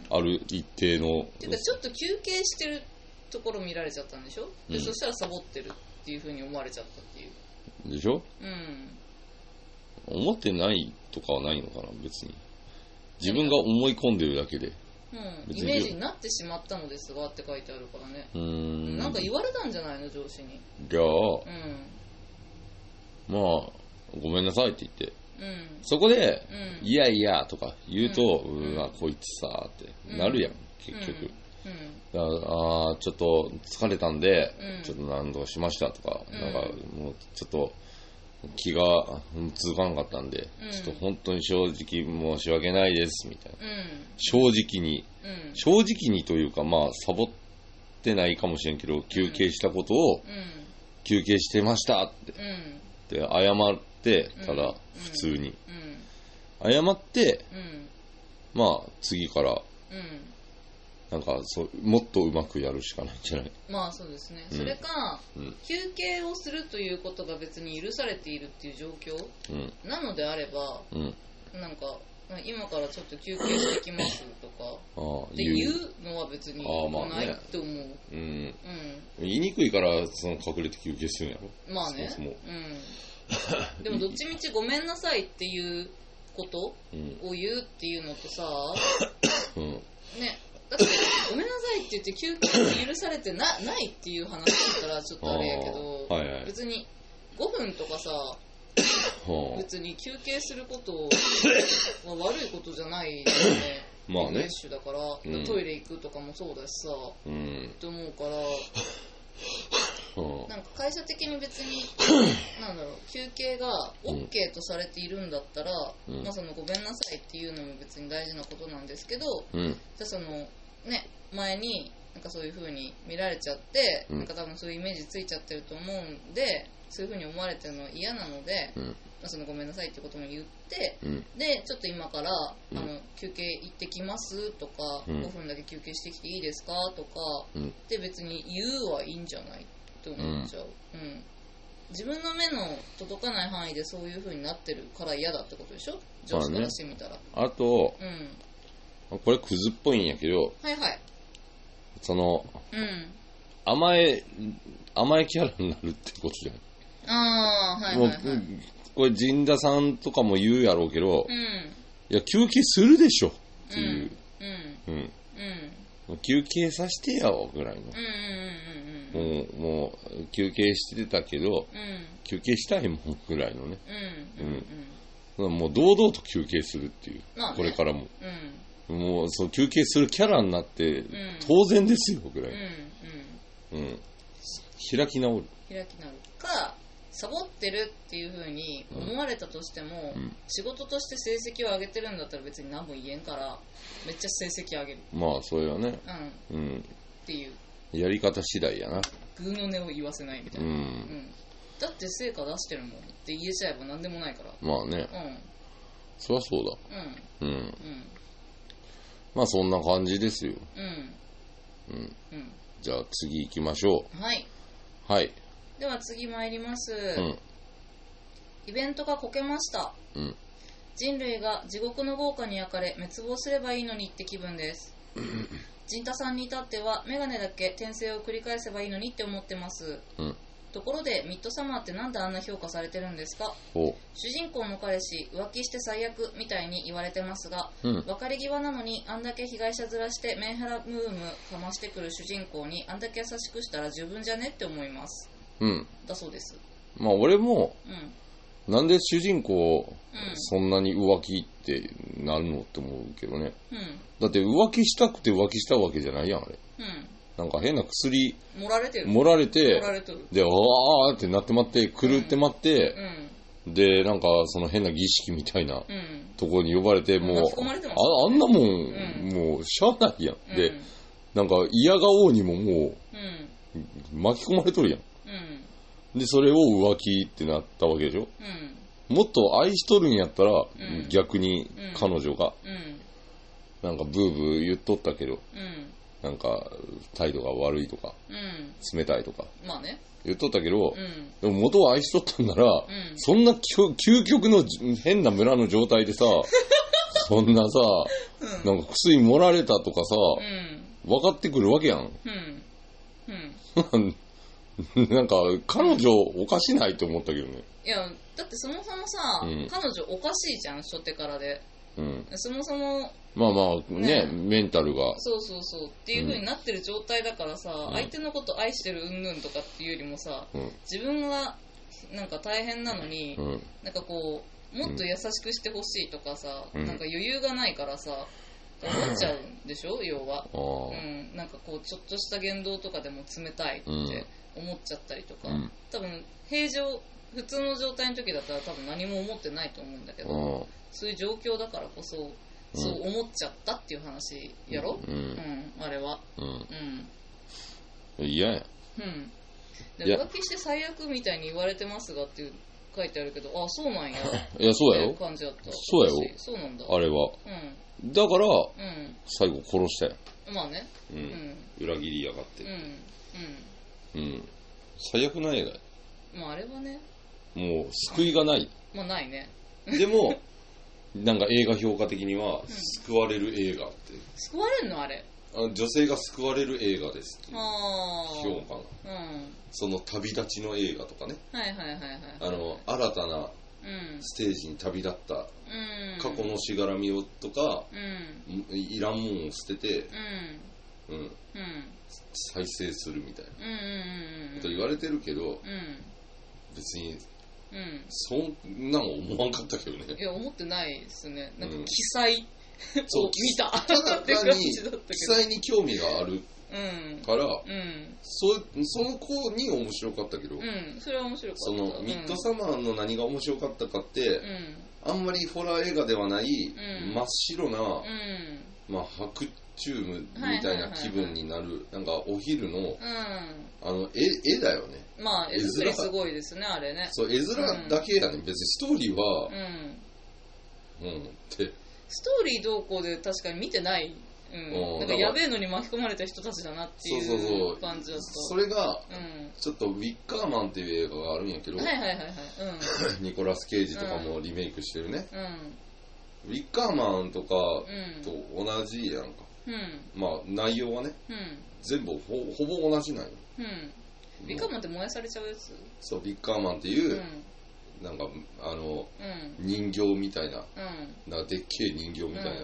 ある一定のてかちょっと休憩してるところ見られちゃったんでしょ、で、うん、そしたらサボってるっていう風に思われちゃったっていうでしょうん思ってないとかはないのかな別に自分が思い込んでるだけで、 うん、イメージになってしまったのですがって書いてあるからねうーんなんか言われたんじゃないの上司にじゃあ、うん、まあごめんなさいって言って、うん、そこで、うん、いやいやとか言うと、うん、うわこいつさってなるやん、うん、結局、うんうん、あちょっと疲れたんで、うん、ちょっと何度しましたとか、うん、なんかもうちょっと気が続かなかったんで、うん、ちょっと本当に正直申し訳ないですみたいな、うん、正直に、うん、正直にというかまあサボってないかもしれんけど休憩したことを、うん、休憩してましたって、うん、で謝ってただ普通に、うん、謝って、うん、まあ次から、うんなんかそもっとうまくやるしかないんじゃない？ まあそうですね、うん、それか、うん、休憩をするということが別に許されているっていう状況、うん、なのであれば、うん、なんか今からちょっと休憩してきますとかっていうのは別に良くないって思う、ね、うんうん、 言いにくいからその隠れて休憩するんやろ。 まあね、そもそも、うん、でもどっちみちごめんなさいっていうことを言うっていうのとさ、うん、ね、だってごめんなさいって言って休憩って許されて な, ないっていう話だったらちょっとあれやけど、はいはい、別にごふんとかさ別に休憩することは悪いことじゃないよね。まあね、フレッシュだから、うん、トイレ行くとかもそうだしさ、うん、って思うからなんか会社的に別になんだろう、休憩が OK とされているんだったら、うん、まあ、そのごめんなさいっていうのも別に大事なことなんですけど、うん、じゃあそのね、前になんかそういう風に見られちゃって、うん、なんか多分そういうイメージついちゃってると思うんで、そういう風に思われてるのは嫌なので、うん、まあ、そのごめんなさいってことも言って、うん、でちょっと今から、うん、あの休憩行ってきますとか、うん、ごふんだけ休憩してきていいですかとか、うん、で別に言うはいいんじゃないって思っちゃう、うんうん、自分の目の届かない範囲でそういう風になってるから嫌だってことでしょ、上司からしてみたら。 あと、うん、これクズっぽいんやけど、 はいはい、 その、うん、甘え甘えキャラになるってことじゃない。 ああ、はいはいはい。もうこれ陣田さんとかも言うやろうけど、うん、いや休憩するでしょっていう、うんうんうんうん、休憩させてよぐらいの、うんうんうんうん、もうもう休憩してたけど、うん、休憩したいもんぐらいのね、うんうんうん、もう堂々と休憩するっていう、まあね、これからも、うん、もうその休憩するキャラになって当然ですよぐらい、うんうんうん、開き直る開き直るかサボってるっていう風に思われたとしても、うん、仕事として成績を上げてるんだったら別に何も言えんからめっちゃ成績上げる。 まあそれはね、 うん、うん、っていうやり方次第やな。 グーの音を言わせないみたいな、うんうん、だって成果出してるもんって言えちゃえば何でもないから。 まあね、うん、そりゃそうだ、うんうん、うん、まあそんな感じですよ、うんうんうん、じゃあ次行きましょう。 はいはい。 では次参ります、うん、イベントがこけました、うん、人類が地獄の豪華に焼かれ滅亡すればいいのにって気分です陣田さんに至ってはメガネだけ転生を繰り返せばいいのにって思ってます、うん、ところでミッドサマーってなんであんな評価されてるんですか。主人公の彼氏浮気して最悪みたいに言われてますが、うん、別れ際なのにあんだけ被害者面してメンヘラムームかましてくる主人公にあんだけ優しくしたら十分じゃねって思います、うん、だそうです。 まあ俺も、うん、なんで主人公、うん、そんなに浮気ってなるのって思うけどね、うん、だって浮気したくて浮気したわけじゃないやんあれ、うん、なんか変な薬盛られてる盛られて盛られてるであーってなってまって狂ってまって、うん、でなんかその変な儀式みたいな、うん、ところに呼ばれてもう あ, あんなもん、うん、もうしゃあないやん、うん、でなんか嫌顔にももう、うん、巻き込まれとるやん、うん、でそれを浮気ってなったわけでしょ、うん、もっと愛しとるんやったら、うん、逆に彼女が、うん、なんかブーブー言っとったけど、うん、なんか態度が悪いとか、うん、冷たいとか、 まあね、 言っとったけど、うん、でも元を愛しとったんなら、うん、そんな究極の変な村の状態でさそんなさ、うん、なんか薬盛られたとかさ、うん、分かってくるわけやん、うんうん、なんか彼女おかしないと思ったけどね。 いやだってそもそもさ、うん、彼女おかしいじゃん初手からで、うん、そもそもまあまあね、ね、メンタルがそうそうそうっていう風になってる状態だからさ、うん、相手のこと愛してるうんぬんとかっていうよりもさ、うん、自分がなんか大変なのに、うん、なんかこうもっと優しくしてほしいとかさ、うん、なんか余裕がないからさ思っちゃうんでしょ要は、うん、なんかこうちょっとした言動とかでも冷たいって思っちゃったりとか、うん、多分平常普通の状態の時だったら多分何も思ってないと思うんだけど、そういう状況だからこそそう思っちゃったっていう話やろ、うんうん、あれは、うんうん、嫌や、 うん、で浮気して最悪みたいに言われてますがっていう書いてあるけど、あそうなんやいやそうやよ感じだった。 そうやよそうなんだあれは、うん、だから、うん、最後殺したよ。 まあね、 うんうん、裏切りやがってうん、うん、最悪な映画。 まああれはねもう救いがない。 まあないね。 でもなんか映画評価的には救われる映画って、うん、 救われるのあれ。 あ女性が救われる映画ですっていう評価が、うん、その旅立ちの映画とかね、 はいはいはいはい、 あの新たなステージに旅立った、うん、過去のしがらみをとか、うん、いらんもんを捨てて、うんうんうん、再生するみたいなと言われてるけど、うん、別に、うん、そんなの思わんかったけどね。 いや思ってないですね。なんか記載、うんそう見たただ単に記載に興味があるから、うん、そ, その子に面白かったけど、うん、 それは面白かった。 そのミッドサマーの何が面白かったかって、うん、あんまりホラー映画ではない、うん、真っ白な、うんまあ、白チュームみたいな気分になる、はいはいはいはい、なんかお昼の、うん、あの 絵, 絵だよね。 まあ絵作りすごいですねあれね。 そう絵面だけやね、うん、別にストーリーはうん、うん、ってストーリーどうこうで確かに見てない、うん、なんかやべえのに巻き込まれた人たちだなっていう感じだった。 それが、うん、ちょっとウィッカーマンっていう映画があるんやけど、はいはいはいはい、うん、ニコラス・ケイジとかもリメイクしてるね、うん、ウィッカーマンとかと同じやんか、うん、まあ内容はね、うん、全部 ほ, ほぼ同じなんよ、うん、 ウィッカーマンって燃やされちゃうやつ。 そうウィッカーマンっていう、うんなんかあの、うん、人形みたいな、うん、なんかでっけえ人形みたいな、うん、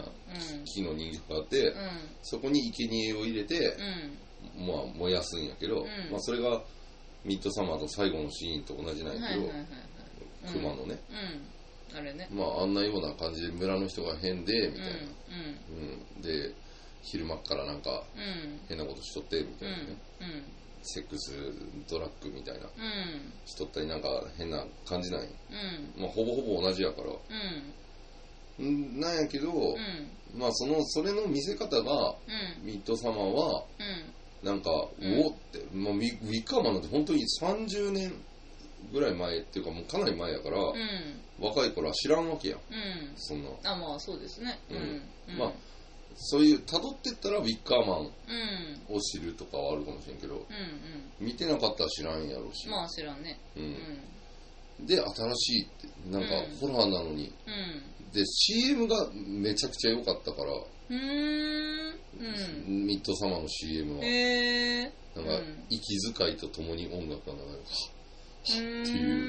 木の人形があって、うん、そこに生贄を入れて、うん、まあ燃やすんやけど、うんまあ、それがミッドサマーの最後のシーンと同じなんやけど、熊のね、うん、あれね、まああんなような感じで村の人が変でみたいな、うんで昼間っからなんか変なことしとってみたいなね。セックスドラッグみたいな、うん、しとったりなんか変な感じなんや、うんまあ、ほぼほぼ同じやから、うん、なんやけど、うん、まあそのそれの見せ方が、うん、ミッドサマーは、うん、なんか、うん、おって、まあ、ウィッカーマンなんて本当にさんじゅうねんぐらい前っていうかもうかなり前やから、うん、若い頃は知らんわけやん、うん、そんなあまあそうですね、うんうん、まあそういう辿ってったらウィッカーマンを知るとかはあるかもしれんけど、うんうん、見てなかったら知らんやろうし、 まあ知らんね、うんうん、で新しいってなんかホラーなのに、うん、で シーエム がめちゃくちゃ良かったからうーん、うん、ミッドサマーの シーエム は、えー、なんか、うん、息遣いとともに音楽が流れるはっっていう、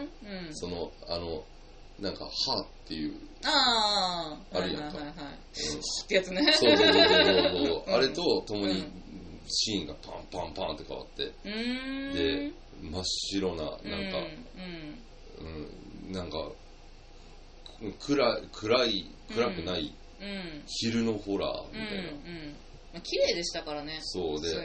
うん、そのあのなんかはーっていうあああるやんか、はいはいはいはい、うん、ってやつね。 そうそうそうそうそう、うん、あれとともにシーンがパンパンパンって変わって、うん、で真っ白ななんか、うんうん、なんか暗い暗い暗くない、うん、昼のホラーみたいな、うんうんまあ、綺麗でしたからね。 そうで、うん、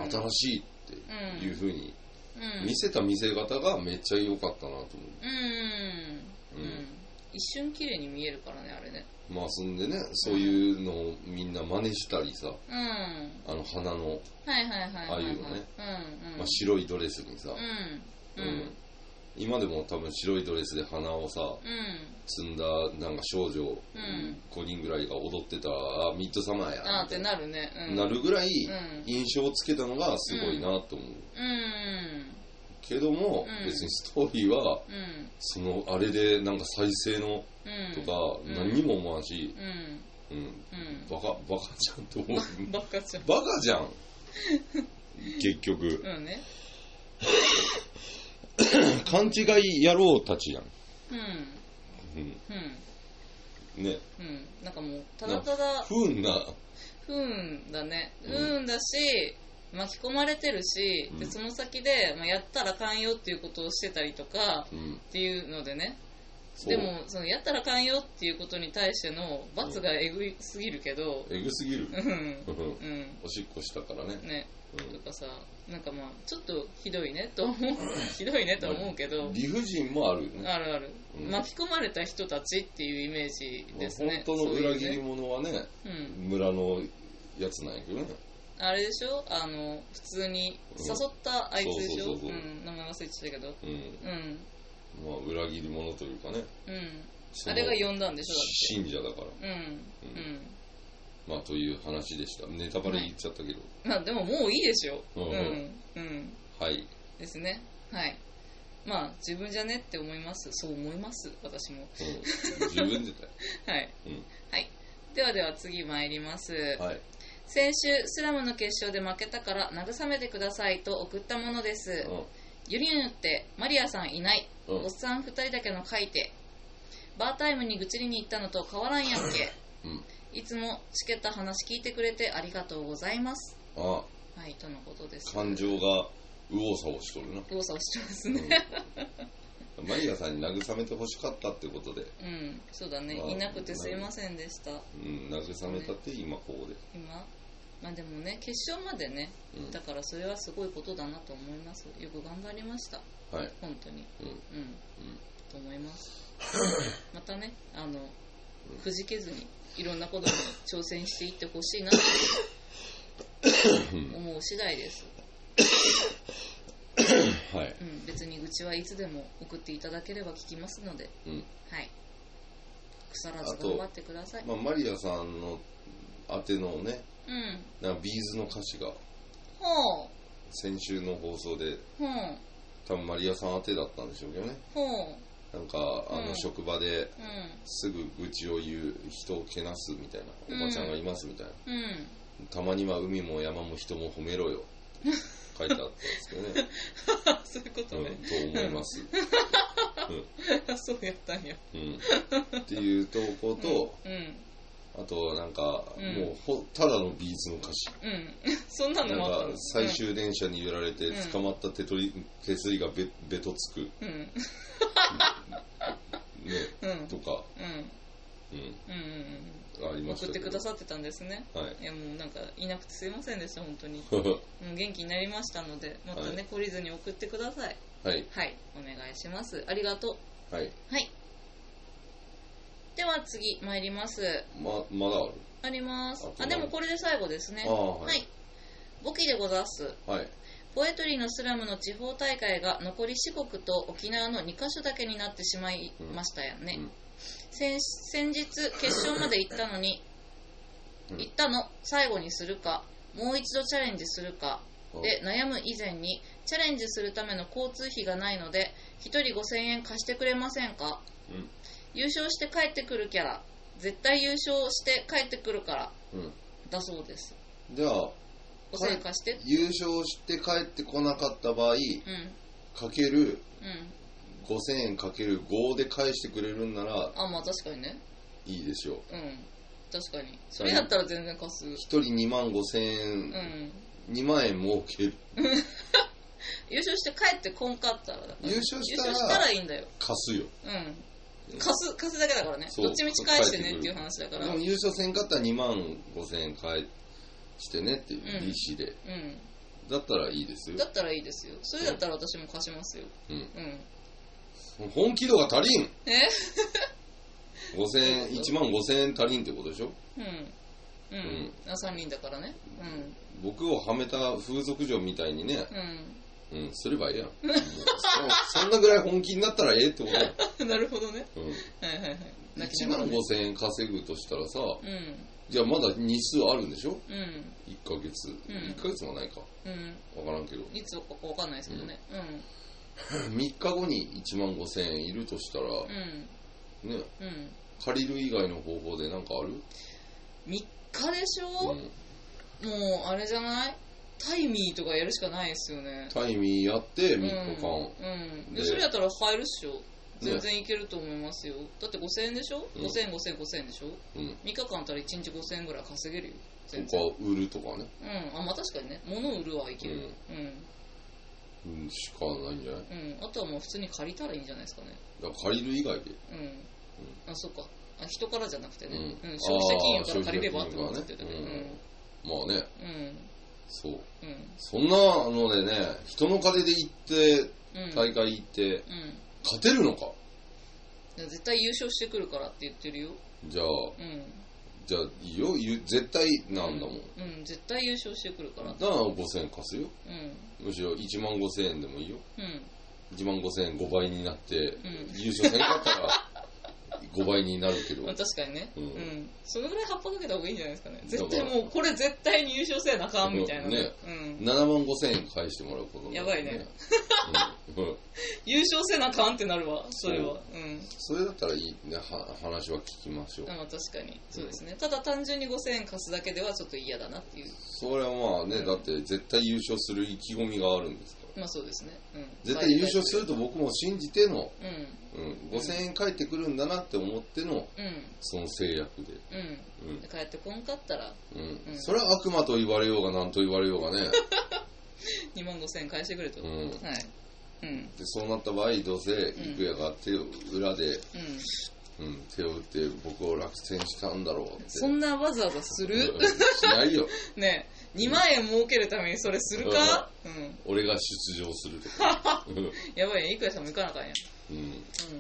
新しいっていう風に見せた見せ方がめっちゃ良かったなと思う。 うん、うん、一瞬綺麗に見えるからねあれね。 まあそんでねそういうのをみんな真似したりさ、うん、あの花のはいはいはいああいうのね、うんうんまあ、白いドレスにさ、うんうんうん、今でも多分白いドレスで花をさ、うん、積んだなんか少女ごにんぐらいが踊ってたら、あミッドサマーやあってなるね、 うん、なるぐらい印象をつけたのがすごいなと思う、うんうんけども、うん、別にストーリーは、うん、そのあれでなんか再生のとか何にも思わんし、うんうんうん、バカバカじゃんと思う。 バカじゃん。 バカじゃん。結局。うんね。勘違い野郎たちやん。うんうんうんね。うんなんかもうただただ不運な不運だね。不運だし。巻き込まれてるし、うん、でその先で、まあ、やったらかんよっていうことをしてたりとか、うん、っていうのでねでもそのやったらかんよっていうことに対しての罰がえぐすぎるけど、 うん、えぐすぎる、うん、おしっこしたからねね、うん、とかさなんかまあちょっとひどいねと思うひどいねと思うけど、まあ、 理不尽もあるよねあるある、うん、巻き込まれた人たちっていうイメージですね、 まあ、本当の裏切り者はね、ねうん、村のやつなんやけどねあれでしょあの普通に誘ったあいつでしょ、うん、名前忘れてたけどうん、うんまあ、裏切り者というかね、 うん、あれが呼んだんでしょだって信者だからうん、うんまあという話でした。ネタバレ言っちゃったけど、 まあでももういいでしょ。 うん、うん、 うん、 はいですね。はい。まあ自分じゃねって思います。そう思います私も、 うん、自分でだよはい、うん、はい。ではでは次参ります。 はい。 先週スラムの決勝で負けたから慰めてくださいと送ったものです。うん、ユリヌってマリアさんいない、うん、おっさんふたりだけの書いてバータイムに愚痴りに行ったのと変わらんやんけ、うん、いつもしけた話聞いてくれてありがとうございます。ああ、はい、とのことです。 感情が右往左往しとるな。 右往左往してますね、 うん、マリアさんに慰めてほしかったってことで、 うん、そうだね、まあ、いなくてすいませんでした。うん、 慰めたって今ここで、 今まあでもね、決勝までね、うん、だからそれはすごいことだなと思います。よく頑張りました。はい。本当に。うん。うん。うん、と思います。またね、あの、くじけずにいろんなことに挑戦していってほしいなと思う次第です。はい。うん。別に愚痴はいつでも送っていただければ聞きますので、うん。はい。腐らず頑張ってください。 まあ、マリアさんの宛てのね、うん、なんかビーズの歌詞が、ほう、先週の放送で、ほう、多分マリアさん宛てだったんでしょうけどね。ほう、なんかあの職場ですぐ愚痴を言う人をけなすみたいな、おばちゃんがいますみたいな、うん、たまには海も山も人も褒めろよ書いてあったんですけどね。 そういうことね、 うん、と思います。 うん、そうやったんや、 うん、っていう投稿と、うん、うん、あとなんか、うん、もうほただのビーズの歌詞、 うん、そんなのもあったの。 なんか最終電車に揺られて捕まった手取り、手すりがべべとつく、うん、ね、うん、とか、うんうんうんうん、ありましたけど、送ってくださってたんですね。はい。いやもうなんかいなくてすいませんでした本当に。もう元気になりましたので、またね、はい、懲りずに送ってください。はい。はい、お願いします。ありがとう。はい。はい。では次参ります。 ま、まだある？ あります。あ、でもこれで最後ですね。あ、はい、はい。簿記でござす。はい。ポエトリーのスラムの地方大会が残り四国と沖縄のにカ所だけになってしまいましたよね。うんうん、先, 先日決勝まで行ったのに、うん、行ったの最後にするか、もう一度チャレンジするかで悩む以前に、チャレンジするための交通費がないのでひとりごせんえん貸してくれませんか。うん、優勝して帰ってくるキャラ、絶対優勝して帰ってくるから、うん、だそうです。 じゃあごせんえん貸して。 優勝して帰ってこなかった場合、うん、かける、うん、ごせんえんかけるごで返してくれるんなら、 あ、まあ確かにね、 いいでしょう。うん、 確かにそれやったら全然貸す。 ひとりにまんごせんえん、うん、にまんえん儲ける。 優勝して帰ってこんかったら、だから優勝したら、 優勝したらいいんだよ。 貸すよ。 うん、貸す、貸すだけだからね。どっちみち返してねっていう話だから。 でも優勝せんかったらにまんごせんえん返してねっていう利子で、うんうん、だったらいいですよ。 だったらいいですよ。それだったら私も貸しますよ。うん、 うん、本気度が足りん。えごせんえん、いちまんごせんえん足りんってことでしょ。うんうん、うん、あ、さんにんだからね、うん、 僕をはめた風俗嬢みたいにね、うん、うん、すればいいやん。そ, そんなぐらい本気になったらええってことだ。なるほどね、うん、はいはいはい。 いちまんごせんえん稼ぐとしたらさ、うん、じゃあまだ日数あるんでしょ、うん、いっかげつ、うん、いっかげつもないか、うん、分からんけど、 いつか分かんないですけどね、 うんうん、みっかごにいちまんごせんえんいるとしたら、うん、ね、うん、借りる以外の方法で何かある？ みっかでしょ、うん、もうあれじゃない？タイミーとかやるしかないですよね。 タイミーやってみっかかん、うんうん、でそれやったら入るっしょ。全然いけると思いますよ、ね、だってごせんえんでしょ、うん、ごせんえんごせんえんごせんえんでしょ、うん、みっかかんあったらいちにちごせんえんぐらい稼げるよ。 全然とか売るとかね、 うん、あ、まあ確かにね、物を売るはいける、 うん、うん、しかないんじゃない、 うん、あとはもう普通に借りたらいいんじゃないですかね。 だから借りる以外で、うん、うん、 あ、そっか、あ、人からじゃなくてね、うんうん、消費者金融から借りればって思ってたけど、ね、うん、 まあね、うん、そう、うん、そんなのでね、人の金で行って大会行って、うんうん、勝てるのか。 絶対優勝してくるからって言ってるよ。 じゃあ、うん、じゃあいいよ、絶対なんだもん、 うん、うん、絶対優勝してくるから。 だからごせんえん貸すよ、うん、むしろいちまんごせんえんでもいいよ、うん、いちまんごせんえんごばいになって、うん、優勝せんかったらごばいになるけど。 まあ、確かにね、うん、うん。そのぐらい葉っぱかけた方がいいんじゃないですかね。絶対もう、これ絶対に優勝せなあかんみたいな。ね。 うん、ななまんごせんえん返してもらうことになる、ね。 やばいね。うん、優勝せなあかんってなるわ、それは。うん。 それだったらいいね、は話は聞きましょう。 まあ、確かに。そうですね。うん、ただ単純にごせんえん貸すだけではちょっと嫌だなっていう。 それはまあね、うん、だって絶対優勝する意気込みがあるんですから。 まあそうですね。うん、 絶対優勝すると僕も信じての、うんうん、ごせんえん返ってくるんだなって思っての、うん、その制約で。 うんうん、で帰ってこんかったら、 うんうん、それは悪魔と言われようが何と言われようがね。 にまんごせんえん返してくれと。うん、はい。うん、 でそうなった場合、どうせ幾谷が手を裏で、うんうん、手を打って僕を落選したんだろうって。 そんなわざわざする？ しないよ。 ねえ、にまんえん儲けるためにそれするか？うん、 俺が出場するとか。 やばいね、幾谷さんも行かなあかんやん。うん。うん、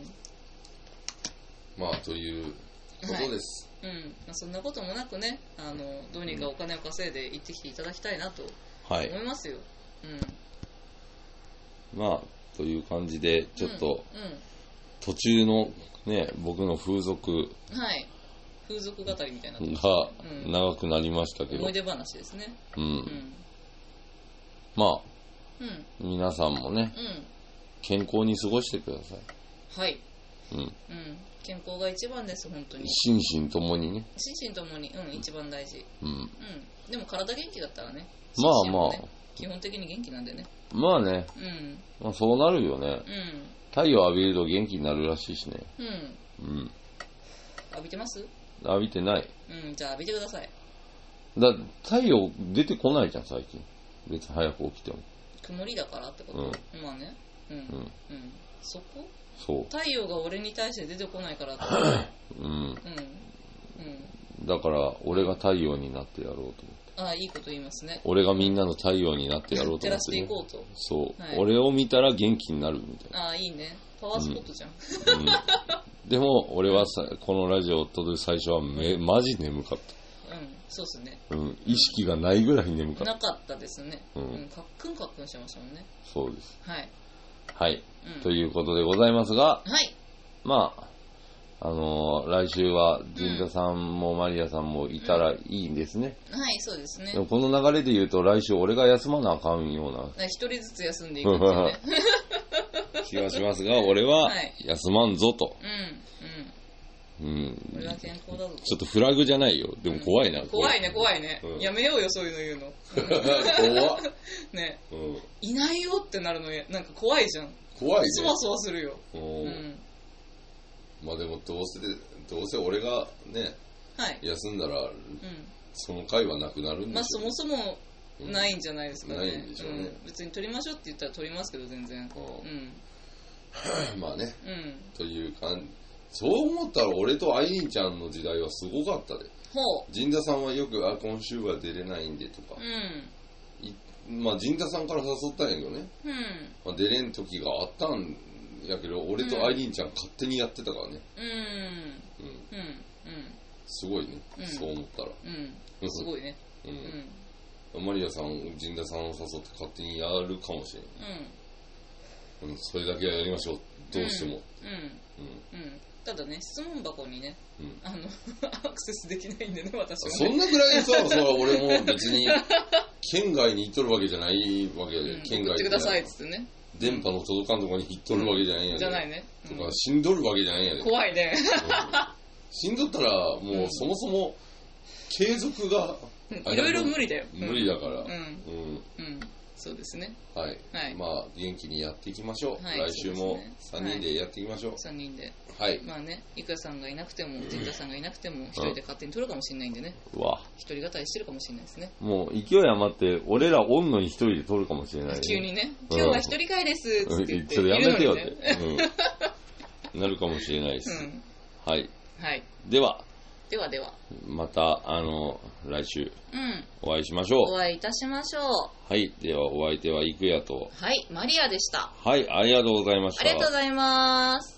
まあ、ということです。 はい、うん。まあ、そんなこともなくね、あの、どうにかお金を稼いで行ってきていただきたいなと思いますよ。はい、うん。 まあ、という感じで、ちょっと、うんうん、途中のね、僕の風俗、 はい、風俗語りみたいなが長くなりましたけど、うん、 思い出話ですね。 うん。うん、まあ、うん、皆さんもね、うん、健康に過ごしてください。 はい。うん。うん。健康が一番です、本当に。 心身ともにね。 心身ともに、うん、一番大事。うん。うん。でも体元気だったらね。 まあまあ。 基本的に元気なんでね。 まあね。うん。まあそうなるよね。うん。太陽浴びると元気になるらしいしね。うん。うん。 浴びてます？ 浴びてない。 うん、じゃあ浴びてください。 だ太陽出てこないじゃん、最近。別に早く起きても。 曇りだからってこと？うん。まあね。うん。うん。うん。そこ？そう。太陽が俺に対して出てこないからってこと？うん。うん。うん。 だから、俺が太陽になってやろうと思って。 ああ、いいこと言いますね。 俺がみんなの太陽になってやろうと思って、ね。照らしていこうと。 そう、はい。俺を見たら元気になるみたいな。 ああ、いいね。パワースポットじゃん。うん。 うん、でも、俺はさ、このラジオを撮る最初はめ、マジ眠かった。 うん、そうっすね。 うん、意識がないぐらい眠かった。 なかったですね。うん。うん、カックンカックンしてましたもんね。 そうです。 はい。 はい。うん、ということでございますが、 はい。 まあ、あのー、来週は神田さんもマリアさんもいたらいいんですね。 うん、はい、そうですね。 でもこの流れで言うと来週俺が休まなあかんような。 一人ずつ休んでいくんですよね。 気がしますが、俺は休まんぞと。 うん、うん。うん。俺は健康だぞと。 ちょっとフラグじゃないよ。でも怖いな。うん、 怖いね、怖いね、うん。やめようよ、そういうの言うの。怖っ。 ね、うん。いないよってなるのなんか怖いじゃん。 怖いね。 そわそわするよ。 うん。まあでもどうせでどうせ俺がね、はい、休んだら、うん、その回はなくなるんでしょう、ね。まあそもそもないんじゃないですかね。 うん、ないんでしょうね、うん。 別に取りましょうって言ったら取りますけど全然。 うん。まあね。うん。という感じ。そう思ったら俺とアイリンちゃんの時代はすごかったで。ほう。陣田さんはよくあ今週は出れないんでとか。うん。まあ陣田さんから誘ったんやけどね。うん。まあ、出れん時があったん。やけど俺とアイリンちゃん勝手にやってたからね。うん。うん。うん。うん。すごいね。うん、そう思ったら。 うん。すごいね。 うん。マリアさん、陣田さんを誘って勝手にやるかもしれない。うん。うん。それだけはやりましょう。どうしても。 うん。うん。うん。ただね、質問箱にね、うん、あのアクセスできないんでね、私は、 ね。そんなぐらいさ、それは俺も別に県外に行っとるわけじゃないわけで、うん、 県外に。送ってくださいっつってね。 電波の届かんとこに行っとるわけじゃないんやで。 じゃないね。 うん、とか、死んどるわけじゃないんやで。 怖いね。 死んどったら、もうそもそも、継続が、 いろいろ無理だよ。 無理だから。うん。うん。 うんそうですね。 はい。はい、まあ、元気にやっていきましょう。はい、来週もさんにんでやっていきましょう。はい、 さんにんで。 はい。 まあね、いくらさんがいなくても、陣田さんがいなくても、一人で勝手に取るかもしれないんでね。 うわ。 一人語りしてるかもしれないですね。 もう、勢い余って、俺らおんのに一人で取るかもしれない、ね。 急にね、今日は一人会ですつって言って。 ちょっとやめてよって。うん。なるかもしれないです。うん、はい。 はい。 では。 ではでは。 また、あの、来週、お会いしましょう。 お会いいたしましょう。 はい。では、お相手は、いくやと。 はい、マリアでした。 はい、ありがとうございました。 ありがとうございます。